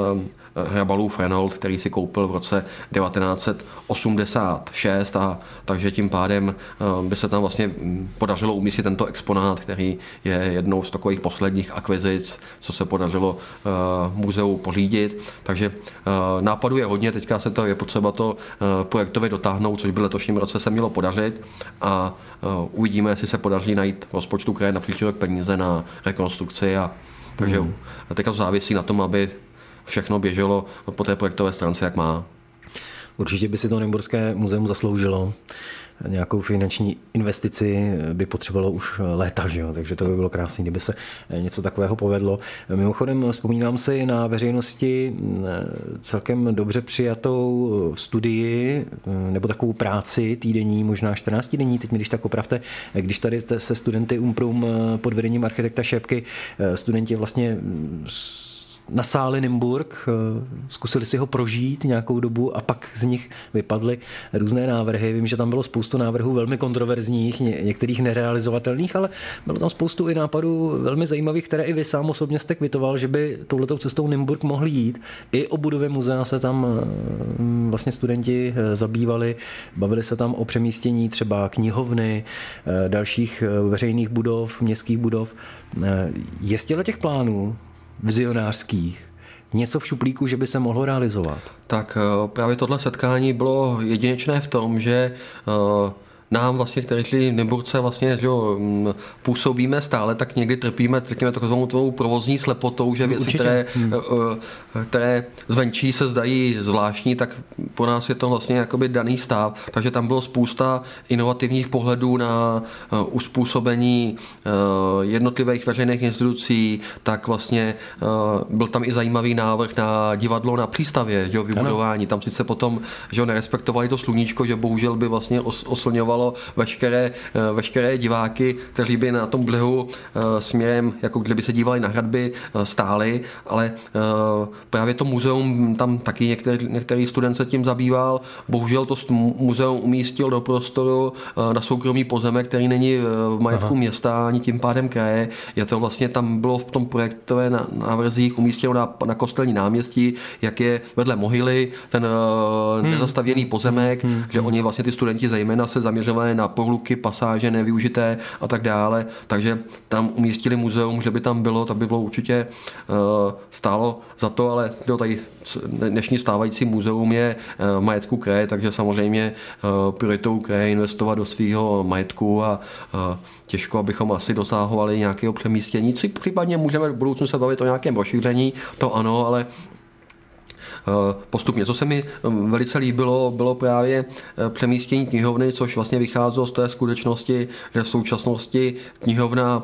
Speaker 3: Hrabalův Renault, který si koupil v roce devatenáct set osmdesát šest a takže tím pádem by se tam vlastně podařilo umístit tento exponát, který je jednou z takových posledních akvizic, co se podařilo uh, muzeu pořídit. Takže uh, nápadů je hodně, teďka se to je potřeba to uh, projektově dotáhnout, což by letošním roce se mělo podařit a uh, uvidíme, jestli se podaří najít v rozpočtu kraje na příští rok peníze na rekonstrukci a takže mm. teďka to závisí na tom, aby všechno běželo po té projektové stránce, jak má.
Speaker 2: Určitě by si to Nymburské muzeum zasloužilo. Nějakou finanční investici by potřebovalo už léta, že jo? Takže to by bylo krásné, kdyby se něco takového povedlo. Mimochodem vzpomínám si na veřejnosti celkem dobře přijatou studii nebo takovou práci týdenní, možná čtrnáctidenní, teď mi když tak opravte, když tady se studenty Umprum pod vedením architekta Šépky, studenti vlastně nasáli Nymburk, zkusili si ho prožít nějakou dobu a pak z nich vypadly různé návrhy. Vím, že tam bylo spoustu návrhů velmi kontroverzních, některých nerealizovatelných, ale bylo tam spoustu i nápadů velmi zajímavých, které i vy sám osobně jste kvitoval, že by touhletou cestou Nymburk mohl jít. I o budově muzea se tam vlastně studenti zabývali, bavili se tam o přemístění třeba knihovny, dalších veřejných budov, městských budov. Je z těch plánů vizionářských něco v šuplíku, že by se mohlo realizovat?
Speaker 3: Tak právě tohle setkání bylo jedinečné v tom, že nám vlastně, kteří v Nymburce vlastně že jo, působíme stále, tak někdy trpíme řekněme, takovou tvou provozní slepotou, že věci, které, hmm. které zvenčí se zdají zvláštní, tak pro nás je to vlastně jakoby daný stav. Takže tam bylo spousta inovativních pohledů na uspůsobení jednotlivých veřejných institucí, tak vlastně byl tam i zajímavý návrh na divadlo na Přístavě, že jo, vybudování. Ano. Tam sice potom že jo, nerespektovali to sluníčko, že bohužel by vlastně oslňovalo veškeré, veškeré diváky, kteří by na tom břehu směrem, jako kdyby se dívali na hradby, stáli, ale právě to muzeum, tam taky některý, některý student se tím zabýval. Bohužel to muzeum umístil do prostoru na soukromý pozemek, který není v majetku Aha. města, ani tím pádem kraje. Je to vlastně, tam bylo v tom projektové návrzích umístěno na, na Kostelní náměstí, jak je vedle mohyly, ten hmm. nezastavěný pozemek, hmm. že oni vlastně ty studenti zejména se zaměřili na pohluky, pasáže nevyužité a tak dále. Takže tam umístili muzeum, že by tam bylo, tak by bylo určitě uh, stálo za to, ale jo, tady dnešní stávající muzeum je uh, majetku kraje, takže samozřejmě uh, prioritou kraje investovat do svého majetku a uh, těžko, abychom asi dosahovali nějakého přemístění. Případně můžeme v budoucnu se bavit o nějakém rozšíření, to ano, ale postupně. Co se mi velice líbilo, bylo právě přemístění knihovny, což vlastně vycházelo z té skutečnosti, že v současnosti knihovna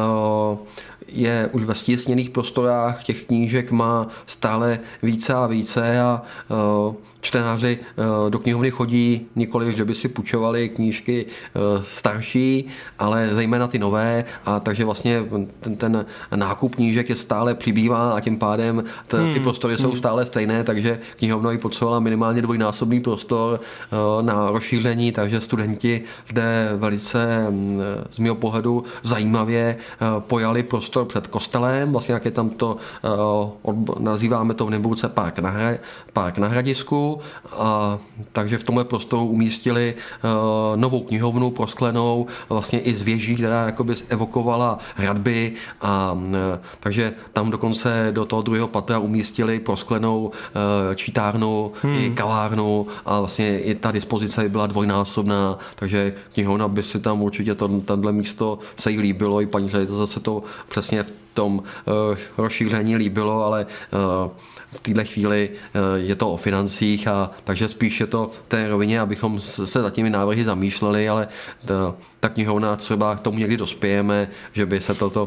Speaker 3: je už ve stěsněných prostorách, těch knížek má stále více a více a čtenáři do knihovny chodí nikoliv, že by si půjčovali knížky starší, ale zejména ty nové, a takže vlastně ten, ten nákup knížek je stále přibývá a tím pádem t, ty prostory hmm. jsou stále stejné, takže knihovna ji potřebovala minimálně dvojnásobný prostor na rozšíření, takže studenti zde velice z mého pohledu zajímavě pojali prostor před kostelem, vlastně jak je tam to, nazýváme to v Nymburce park na, hra, park na Hradisku. A, takže v tomhle prostoru umístili uh, novou knihovnu prosklenou, vlastně i z věží, která jakoby evokovala hradby, a uh, takže tam dokonce do toho druhého patra umístili prosklenou uh, čítárnu hmm. i kavárnu a vlastně i ta dispozice byla dvojnásobná, takže knihovna by si tam určitě to, tenhle místo se jí líbilo, i paní ředitelce se to přesně v tom uh, rozšíření líbilo, ale uh, v této chvíli je to o financích, a takže spíš je to v té rovině, abychom se za těmi návrhy zamýšleli, ale ta, ta knihovna třeba k tomu někdy dospějeme, že by se toto,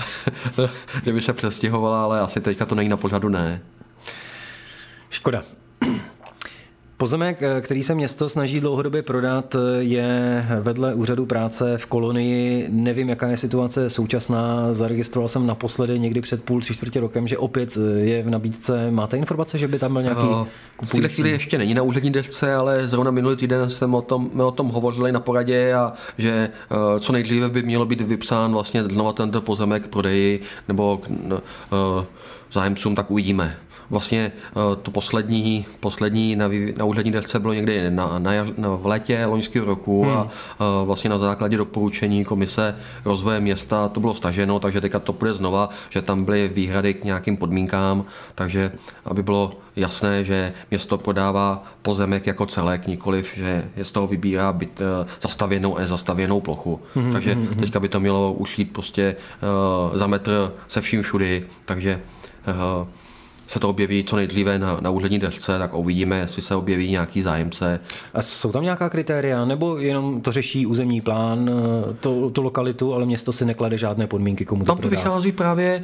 Speaker 3: že by se přestěhovala, ale asi teďka to není na pořadu, ne.
Speaker 2: Škoda. Pozemek, který se město snaží dlouhodobě prodat, je vedle úřadu práce v Kolonii. Nevím, jaká je situace současná. Zaregistroval jsem naposledy někdy před půl, tři čtvrtě rokem, že opět je v nabídce. Máte informace, že by tam byl nějaký kupující?
Speaker 3: V této chvíli ještě není na úřední desce, ale zrovna minulý týden jsme o tom, my o tom hovořili na poradě, a že co nejdříve by mělo být vypsán vlastně znova tento pozemek k prodeji nebo zájemcům, tak uvidíme. Vlastně to poslední, poslední na, na úřední desce bylo někdy na, na, na, v létě loňského roku hmm. a, a vlastně na základě doporučení Komise rozvoje města to bylo staženo, takže teďka to půjde znova, že tam byly výhrady k nějakým podmínkám, takže aby bylo jasné, že město podává pozemek jako celek, nikoliv, že je z toho vybírá byt, zastavěnou a nezastavěnou plochu. Hmm. Takže teďka by to mělo ušít prostě uh, za metr se vším všudy, takže uh, se to objeví co nejdříve na, na úřední desce, tak uvidíme, jestli se objeví nějaký zájemce. A
Speaker 2: jsou tam nějaká kritéria, nebo jenom to řeší územní plán, to, tu lokalitu, ale město si neklade žádné podmínky, komu to
Speaker 3: tam
Speaker 2: prodá?
Speaker 3: Tam to vychází právě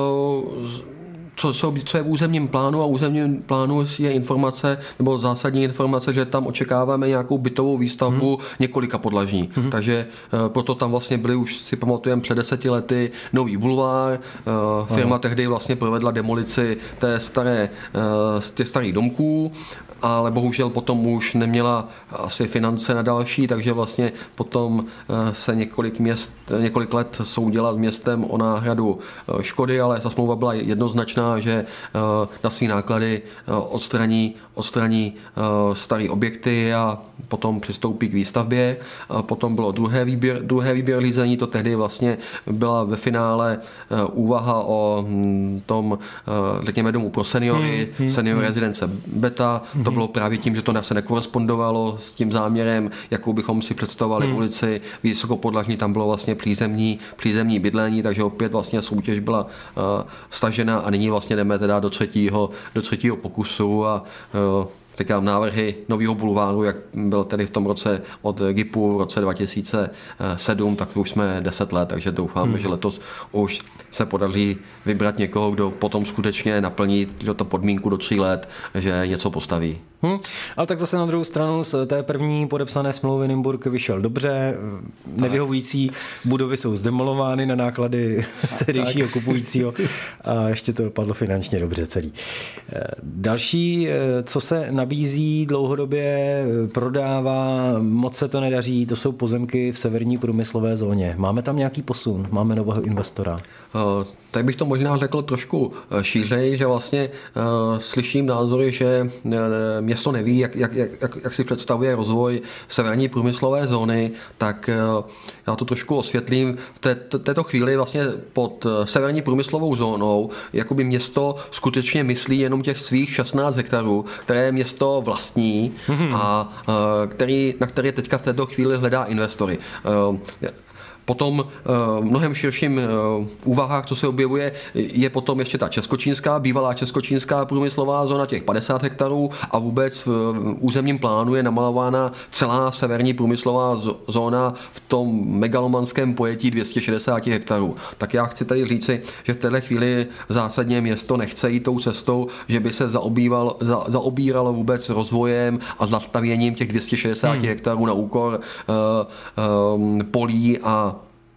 Speaker 3: uh, Co, co je v územním plánu, a územním plánu je informace, nebo zásadní informace, že tam očekáváme nějakou bytovou výstavbu hmm. několika podlažní. Hmm. Takže uh, proto tam vlastně byly, už si pamatujeme, před deseti lety nový bulvár. Uh, firma Aha. tehdy vlastně provedla demolici té staré, uh, těch starých domků, ale bohužel potom už neměla asi finance na další, takže vlastně potom se několik měst, několik let soudila s městem o náhradu škody, ale ta smlouva byla jednoznačná, že na své náklady odstraní, odstraní staré objekty a potom přistoupí k výstavbě. A potom bylo druhé výběr, druhé výběr řízení, to tehdy vlastně byla ve finále úvaha o tom, řekněme, domu pro seniory, hmm, senior hmm. rezidence Beta. Hmm. To bylo právě tím, že to se nekorespondovalo s tím záměrem, jakou bychom si představovali hmm. ulici vysokopodlažní, tam bylo vlastně přízemní, přízemní bydlení, takže opět vlastně soutěž byla uh, stažena a nyní vlastně jdeme teda do třetího, do třetího pokusu a uh, Říkám, návrhy nového bulváru, jak byl tedy v tom roce od G I P u v roce dva tisíce sedm, tak už jsme deset let, takže doufáme, hmm. že letos už se podaří vybrat někoho, kdo potom skutečně naplní to podmínku do tří let, že něco postaví.
Speaker 2: Hmm. Ale tak zase na druhou stranu z té první podepsané smlouvy Nymburk vyšel dobře, nevyhovující budovy jsou zdemolovány na náklady tehdejšího kupujícího a ještě to dopadlo finančně dobře celý. Další, co se nabízí dlouhodobě, prodává, moc se to nedaří, to jsou pozemky v severní průmyslové zóně. Máme tam nějaký posun? Máme nového investora?
Speaker 3: Uh, tak bych to možná řekl trošku šířej, že vlastně uh, slyším názory, že uh, město neví, jak, jak, jak, jak si představuje rozvoj severní průmyslové zóny, tak uh, já to trošku osvětlím. V té, této chvíli vlastně pod severní průmyslovou zónou jakoby město skutečně myslí jenom těch svých šestnáct hektarů, které město vlastní a uh, který, na které teďka v této chvíli hledá investory. Uh, Potom v mnohem širším úvahách, co se objevuje, je potom ještě ta českočínská, bývalá českočínská průmyslová zóna, těch padesát hektarů a vůbec v územním plánu je namalována celá severní průmyslová zóna v tom megalomanském pojetí dvě stě šedesát hektarů. Tak já chci tady říci, že v této chvíli zásadně město nechce jít tou cestou, že by se zaobíralo, za, zaobíralo vůbec rozvojem a zastavěním těch dvě stě šedesát hmm. hektarů na úkor uh, um, polí a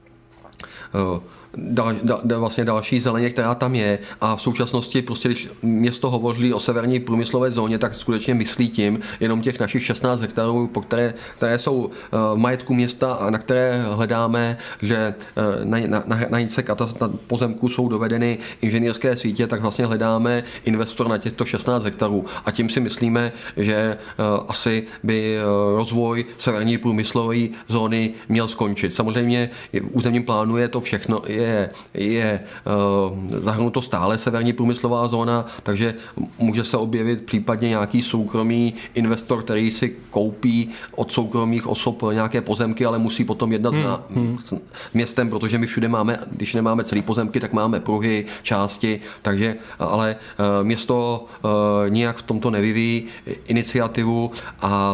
Speaker 3: uh, Dal, dal, vlastně další zeleně, která tam je, a v současnosti prostě, když město hovoří o severní průmyslové zóně, tak skutečně myslí tím jenom těch našich šestnáct hektarů, po které, které jsou v majetku města a na které hledáme, že na, na, na hranice katastru pozemků jsou dovedeny inženýrské sítě, tak vlastně hledáme investor na těchto šestnáct hektarů a tím si myslíme, že asi by rozvoj severní průmyslové zóny měl skončit. Samozřejmě v územním plánu je to všechno, je, je uh, zahrnuto stále severní průmyslová zóna, takže může se objevit případně nějaký soukromý investor, který si koupí od soukromých osob nějaké pozemky, ale musí potom jednat hmm. na, s městem, protože my všude máme, když nemáme celý pozemky, tak máme pruhy, části, takže ale uh, město uh, nijak v tomto nevyvíjí iniciativu a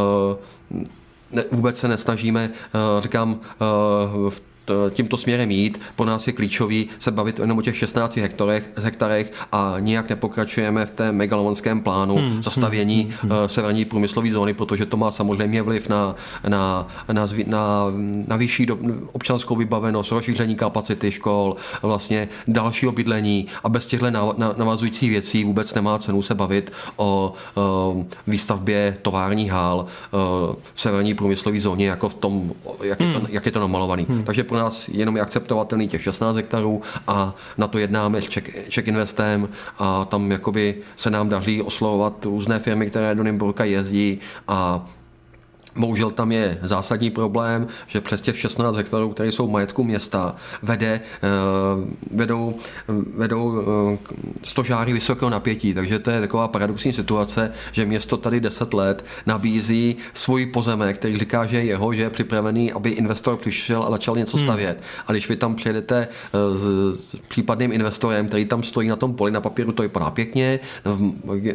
Speaker 3: uh, ne, vůbec se nesnažíme, uh, říkám, uh, v tímto směrem jít. Pro nás je klíčový se bavit jenom o těch šestnácti hektarech, hektarech a nijak nepokračujeme v té megalomanském plánu hmm, zastavění hmm, hmm. severní průmyslové zóny, protože to má samozřejmě vliv na, na, na, na, na vyšší do, občanskou vybavenost, rozšíření kapacity škol, vlastně dalšího bydlení a bez těchto navazujících věcí vůbec nemá cenu se bavit o, o výstavbě továrních hál v severní průmyslové zóně, jako v tom, jak je to, jak je to namalovaný. Hmm. Takže pro nás jenom je akceptovatelný těch šestnáct hektarů a na to jednáme s Czech, Czech Investem a tam jakoby se nám daří oslovovat různé firmy, které do Nymburka jezdí a bohužel tam je zásadní problém, že přes těch šestnáct hektarů, které jsou v majetku města, vede, vedou, vedou stožáry vysokého napětí. Takže to je taková paradoxní situace, že město tady deset let nabízí svůj pozemek, který říká, že je jeho, že je připravený, aby investor přišel a začal něco stavět. Hmm. A když vy tam přijedete s, s případným investorem, který tam stojí na tom poli, na papíru to vypadá pěkně, v,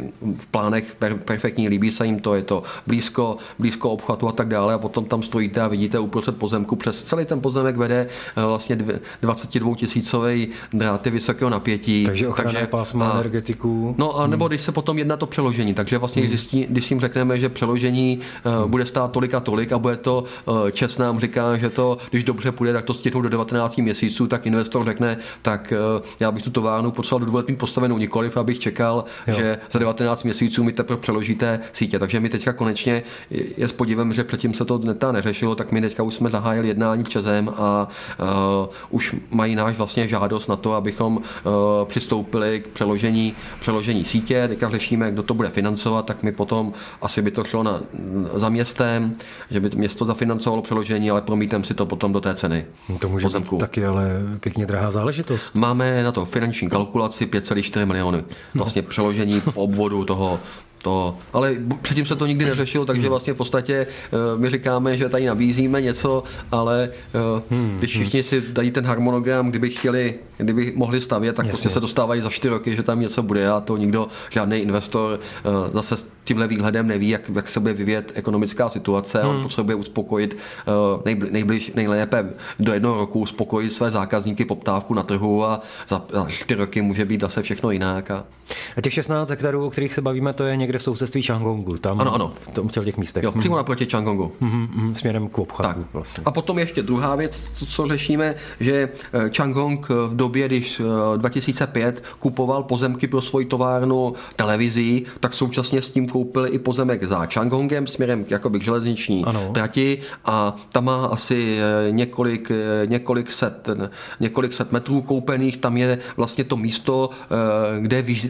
Speaker 3: v plánech per, perfektní, líbí se jim to, je to blízko, blízko obchodu a tak dále a potom tam stojíte a vidíte uprostřed pozemku, přes celý ten pozemek vede vlastně dvacet dva tisícový dráty vysokého napětí.
Speaker 2: Takže ochranné pásma energetiků.
Speaker 3: No a nebo hmm. když se potom jedná to přeložení, takže vlastně hmm. zjistí, když jim řekneme, že přeložení uh, bude stát tolik a tolik a bude to, uh, Čes nám říká, že to, když dobře půjde, tak to stihnou do devatenácti měsíců, tak investor řekne, tak uh, já bych tu továrnu potřeboval do dvou let mít postavenou, nikoliv, abych čekal, jo. že za devatenáct měsíců mi teprve přeložíte sítě. Takže my teďka konečně je s podívem, že předtím se to neta neřešilo, tak my teďka už jsme zahájili jednání Česem a uh, už mají náš vlastně žádost na to, abychom uh, přistoupili k přeložení, přeložení sítě. Teďka řešíme, kdo to bude financovat, tak my potom asi by to šlo na, za městem, že by město zafinancovalo přeložení, ale promítneme si to potom do té ceny.
Speaker 2: To může pozemku. Být taky ale pěkně drahá záležitost.
Speaker 3: Máme na to finanční kalkulaci pět celá čtyři miliony. Vlastně no. přeložení po obvodu toho To, ale předtím se to nikdy neřešilo, takže vlastně v podstatě uh, my říkáme, že tady nabízíme něco, ale uh, hmm, když všichni si dají ten harmonogram, kdyby chtěli, kdyby mohli stavět, tak prostě se dostávají za čtyři roky, že tam něco bude a to nikdo, žádný investor uh, zase s tímhle výhledem neví, jak, jak se bude vyvíjet ekonomická situace a hmm. on potřebuje uspokojit uh, nejbli, nejbliž, nejlépe do jednoho roku uspokojit své zákazníky, poptávku na trhu a za, za čtyři roky může být zase všechno jinak. A,
Speaker 2: a těch šestnáct hektarů, o kterých se bavíme, to je někde v sousedství Čangongu, tam
Speaker 3: ano, ano.
Speaker 2: v tom těch místech.
Speaker 3: Jo, přímo naproti Čangongu.
Speaker 2: Mm-hmm, mm, směrem k obchodu vlastně.
Speaker 3: A potom ještě druhá věc, co, co řešíme, že Čangong v době, když dva tisíce pět kupoval pozemky pro svoji továrnu televizí, tak současně s tím koupil i pozemek za Čangongem směrem jakoby k železniční ano. trati a tam má asi několik, několik, set, několik set metrů koupených, tam je vlastně to místo, kde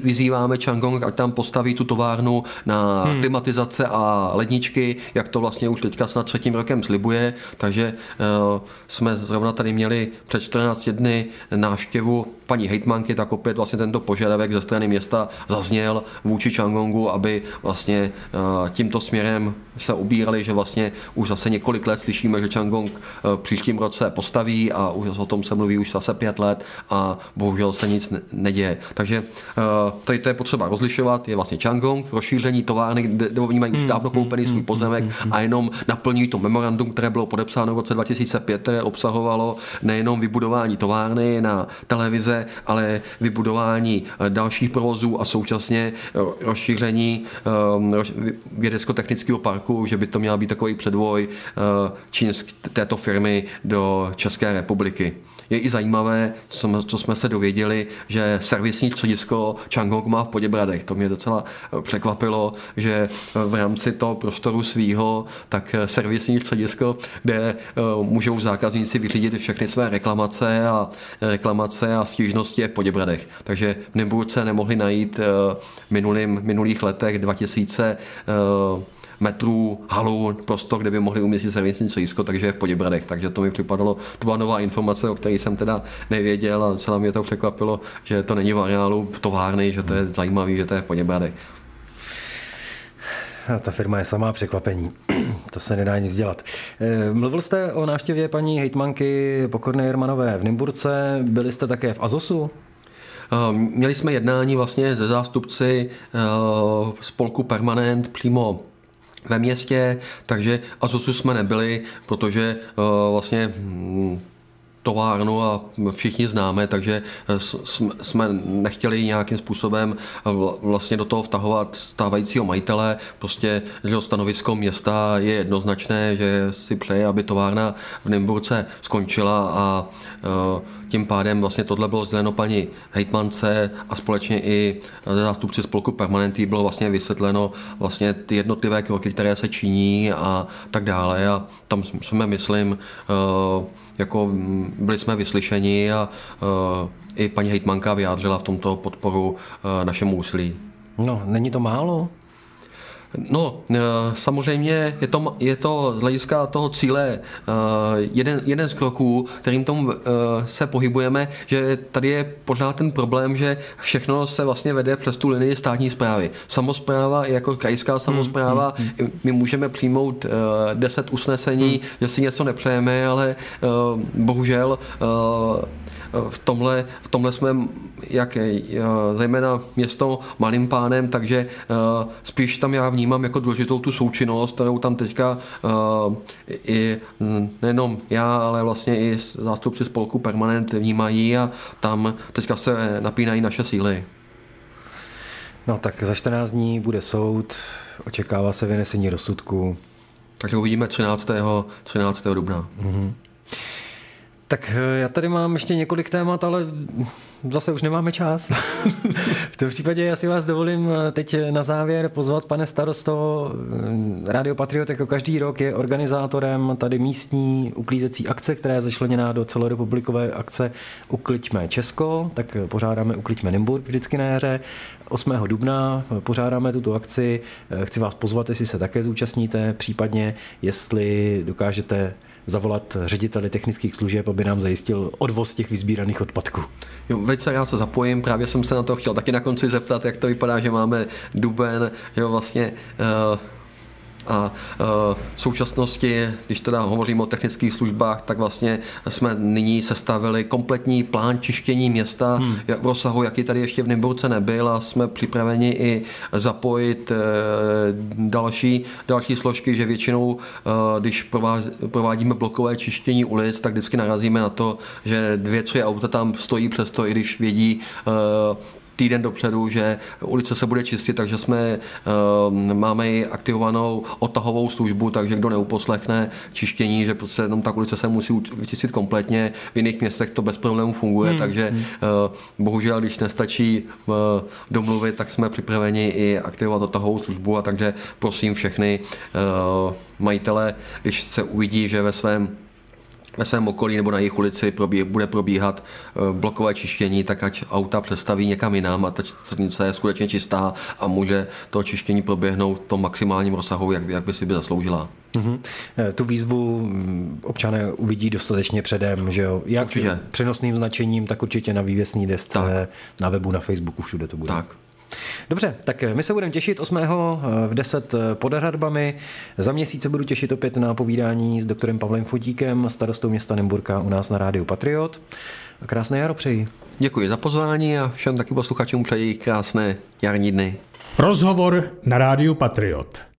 Speaker 3: vyzýváme Changong, ať tam postaví tu továrnu na hmm. klimatizace a ledničky, jak to vlastně už teďka snad třetím rokem slibuje, takže uh, jsme zrovna tady měli před čtrnácti dny návštěvu paní hejtmanky, tak opět vlastně tento požadavek ze strany města zazněl vůči Changongu, aby vlastně uh, tímto směrem se ubírali, že vlastně už zase několik let slyšíme, že Changong uh, příštím roce postaví a už o tom se mluví už zase pět let a bohužel se nic ne- neděje. Takže uh, tady to je potřeba rozlišovat, je vlastně Changong, rozšíření továrny, kde oni mají už dávno koupený svůj pozemek a jenom naplňují to memorandum, které bylo podepsáno v roce dva tisíce pět, které obsahovalo nejenom vybudování továrny na televize, ale vybudování dalších provozů a současně rozšíření vědecko-technického parku, že by to měl být takový předvoj čínské této firmy do České republiky. Je i zajímavé, co jsme se dověděli, že servisní středisko Changong má v Poděbradech. To mě docela překvapilo, že v rámci toho prostoru svýho, tak servisní středisko, kde můžou zákazníci vyřídit všechny své reklamace a reklamace a stížnosti je v Poděbradech. Takže v Nymburce nemohli najít minulým, minulých letech dva tisíce metrů, halu, prostor, kde by mohli umístit servisní středisko, takže je v Poděbradech. Takže to mi připadalo, to byla nová informace, o které jsem teda nevěděl a docela mě to překvapilo, že to není v areálu továrny, že to je zajímavý, že to je v Poděbradech.
Speaker 2: A ta firma je samá překvapení. To se nedá nic dělat. Mluvil jste o návštěvě paní hejtmanky Pokorné Jermanové v Nymburce, byli jste také v Azosu?
Speaker 3: Měli jsme jednání vlastně se zástupci spolku Permanent přímo ve městě, takže Azosu jsme nebyli, protože vlastně továrnu a všichni známe, takže jsme nechtěli nějakým způsobem vlastně do toho vtahovat stávajícího majitele. Prostě že stanovisko města je jednoznačné, že si přeje, aby továrna v Nymburce skončila a tím pádem vlastně tohle bylo sděleno paní hejtmance a společně i zástupci spolku Permanenty bylo vlastně vysvětleno vlastně ty jednotlivé kroky, které se činí a tak dále. A tam jsme, myslím, jako byli jsme vyslyšeni a i paní hejtmanka vyjádřila v tomto podporu našemu úsilí.
Speaker 2: No, není to málo?
Speaker 3: No, samozřejmě je to, je to z hlediska toho cíle jeden, jeden z kroků, kterým tomu se pohybujeme, že tady je pořád ten problém, že všechno se vlastně vede přes tu linii státní správy. Samospráva, jako krajská samospráva, hmm, hmm. my můžeme přijmout deset usnesení, hmm. že si něco nepřejeme, ale bohužel v tomhle, v tomhle jsme jak zejména město malým pánem, takže spíš tam já vnímám jako důležitou tu součinnost, kterou tam teďka i nejenom já, ale vlastně i zástupci spolku Permanent vnímají a tam teďka se napínají naše síly.
Speaker 2: No tak za čtrnáct dní bude soud, očekává se vynesení rozsudku.
Speaker 3: Takže uvidíme třináctého dubna.
Speaker 2: Mm-hmm. Tak já tady mám ještě několik témat, ale zase už nemáme čas. V tom případě já si vás dovolím teď na závěr pozvat, pane starosto. Rádio Patriot jako každý rok je organizátorem tady místní uklízecí akce, která je začleněná do celorepublikové akce Ukliďme Česko, tak pořádáme Ukliďme Nymburk vždycky na jaře. osmého dubna pořádáme tuto akci. Chci vás pozvat, jestli se také zúčastníte, případně jestli dokážete zavolat řediteli technických služeb, aby nám zajistil odvoz těch vyzbíraných odpadků.
Speaker 3: Jo, velice rád se zapojím, právě jsem se na to chtěl taky na konci zeptat, jak to vypadá, že máme duben, že vlastně uh, a v současnosti, když teda hovořím o technických službách, tak vlastně jsme nyní sestavili kompletní plán čištění města hmm. v rozsahu, jaký tady ještě v Nymburce nebyl a jsme připraveni i zapojit další, další složky, že většinou, když provádíme blokové čištění ulic, tak vždycky narazíme na to, že dvě, tři auta tam stojí přesto, i když vědí týden dopředu, že ulice se bude čistit, takže jsme máme i aktivovanou odtahovou službu, takže kdo neuposlechne čištění, že prostě jenom ta ulice se musí vyčistit kompletně. V jiných městech to bez problémů funguje, hmm. takže hmm. bohužel, když nestačí domluvit, tak jsme připraveni i aktivovat odtahovou službu a takže prosím všechny majitele, když se uvidí, že ve svém ve svém okolí nebo na jejich ulici probí, bude probíhat blokové čištění, tak ať auta přestaví někam jinam a ta silnice je skutečně čistá a může to čištění proběhnout v tom maximálním rozsahu, jak, jak by si by zasloužila.
Speaker 2: Mm-hmm. Tu výzvu občané uvidí dostatečně předem, že jo? Jak určitě. Přenosným značením, tak určitě na vývěsní desce, tak. Na webu, na Facebooku, všude to bude.
Speaker 3: Tak.
Speaker 2: Dobře, tak my se budeme těšit osmého v deset pod Hradbami. Za měsíc se budu těšit opět na povídání s doktorem Pavlem Fotíkem, starostou města Nymburka u nás na Rádiu Patriot. Krásné jaro přeji.
Speaker 3: Děkuji za pozvání a všem taky posluchačům přeji krásné jarní dny.
Speaker 1: Rozhovor na Rádiu Patriot.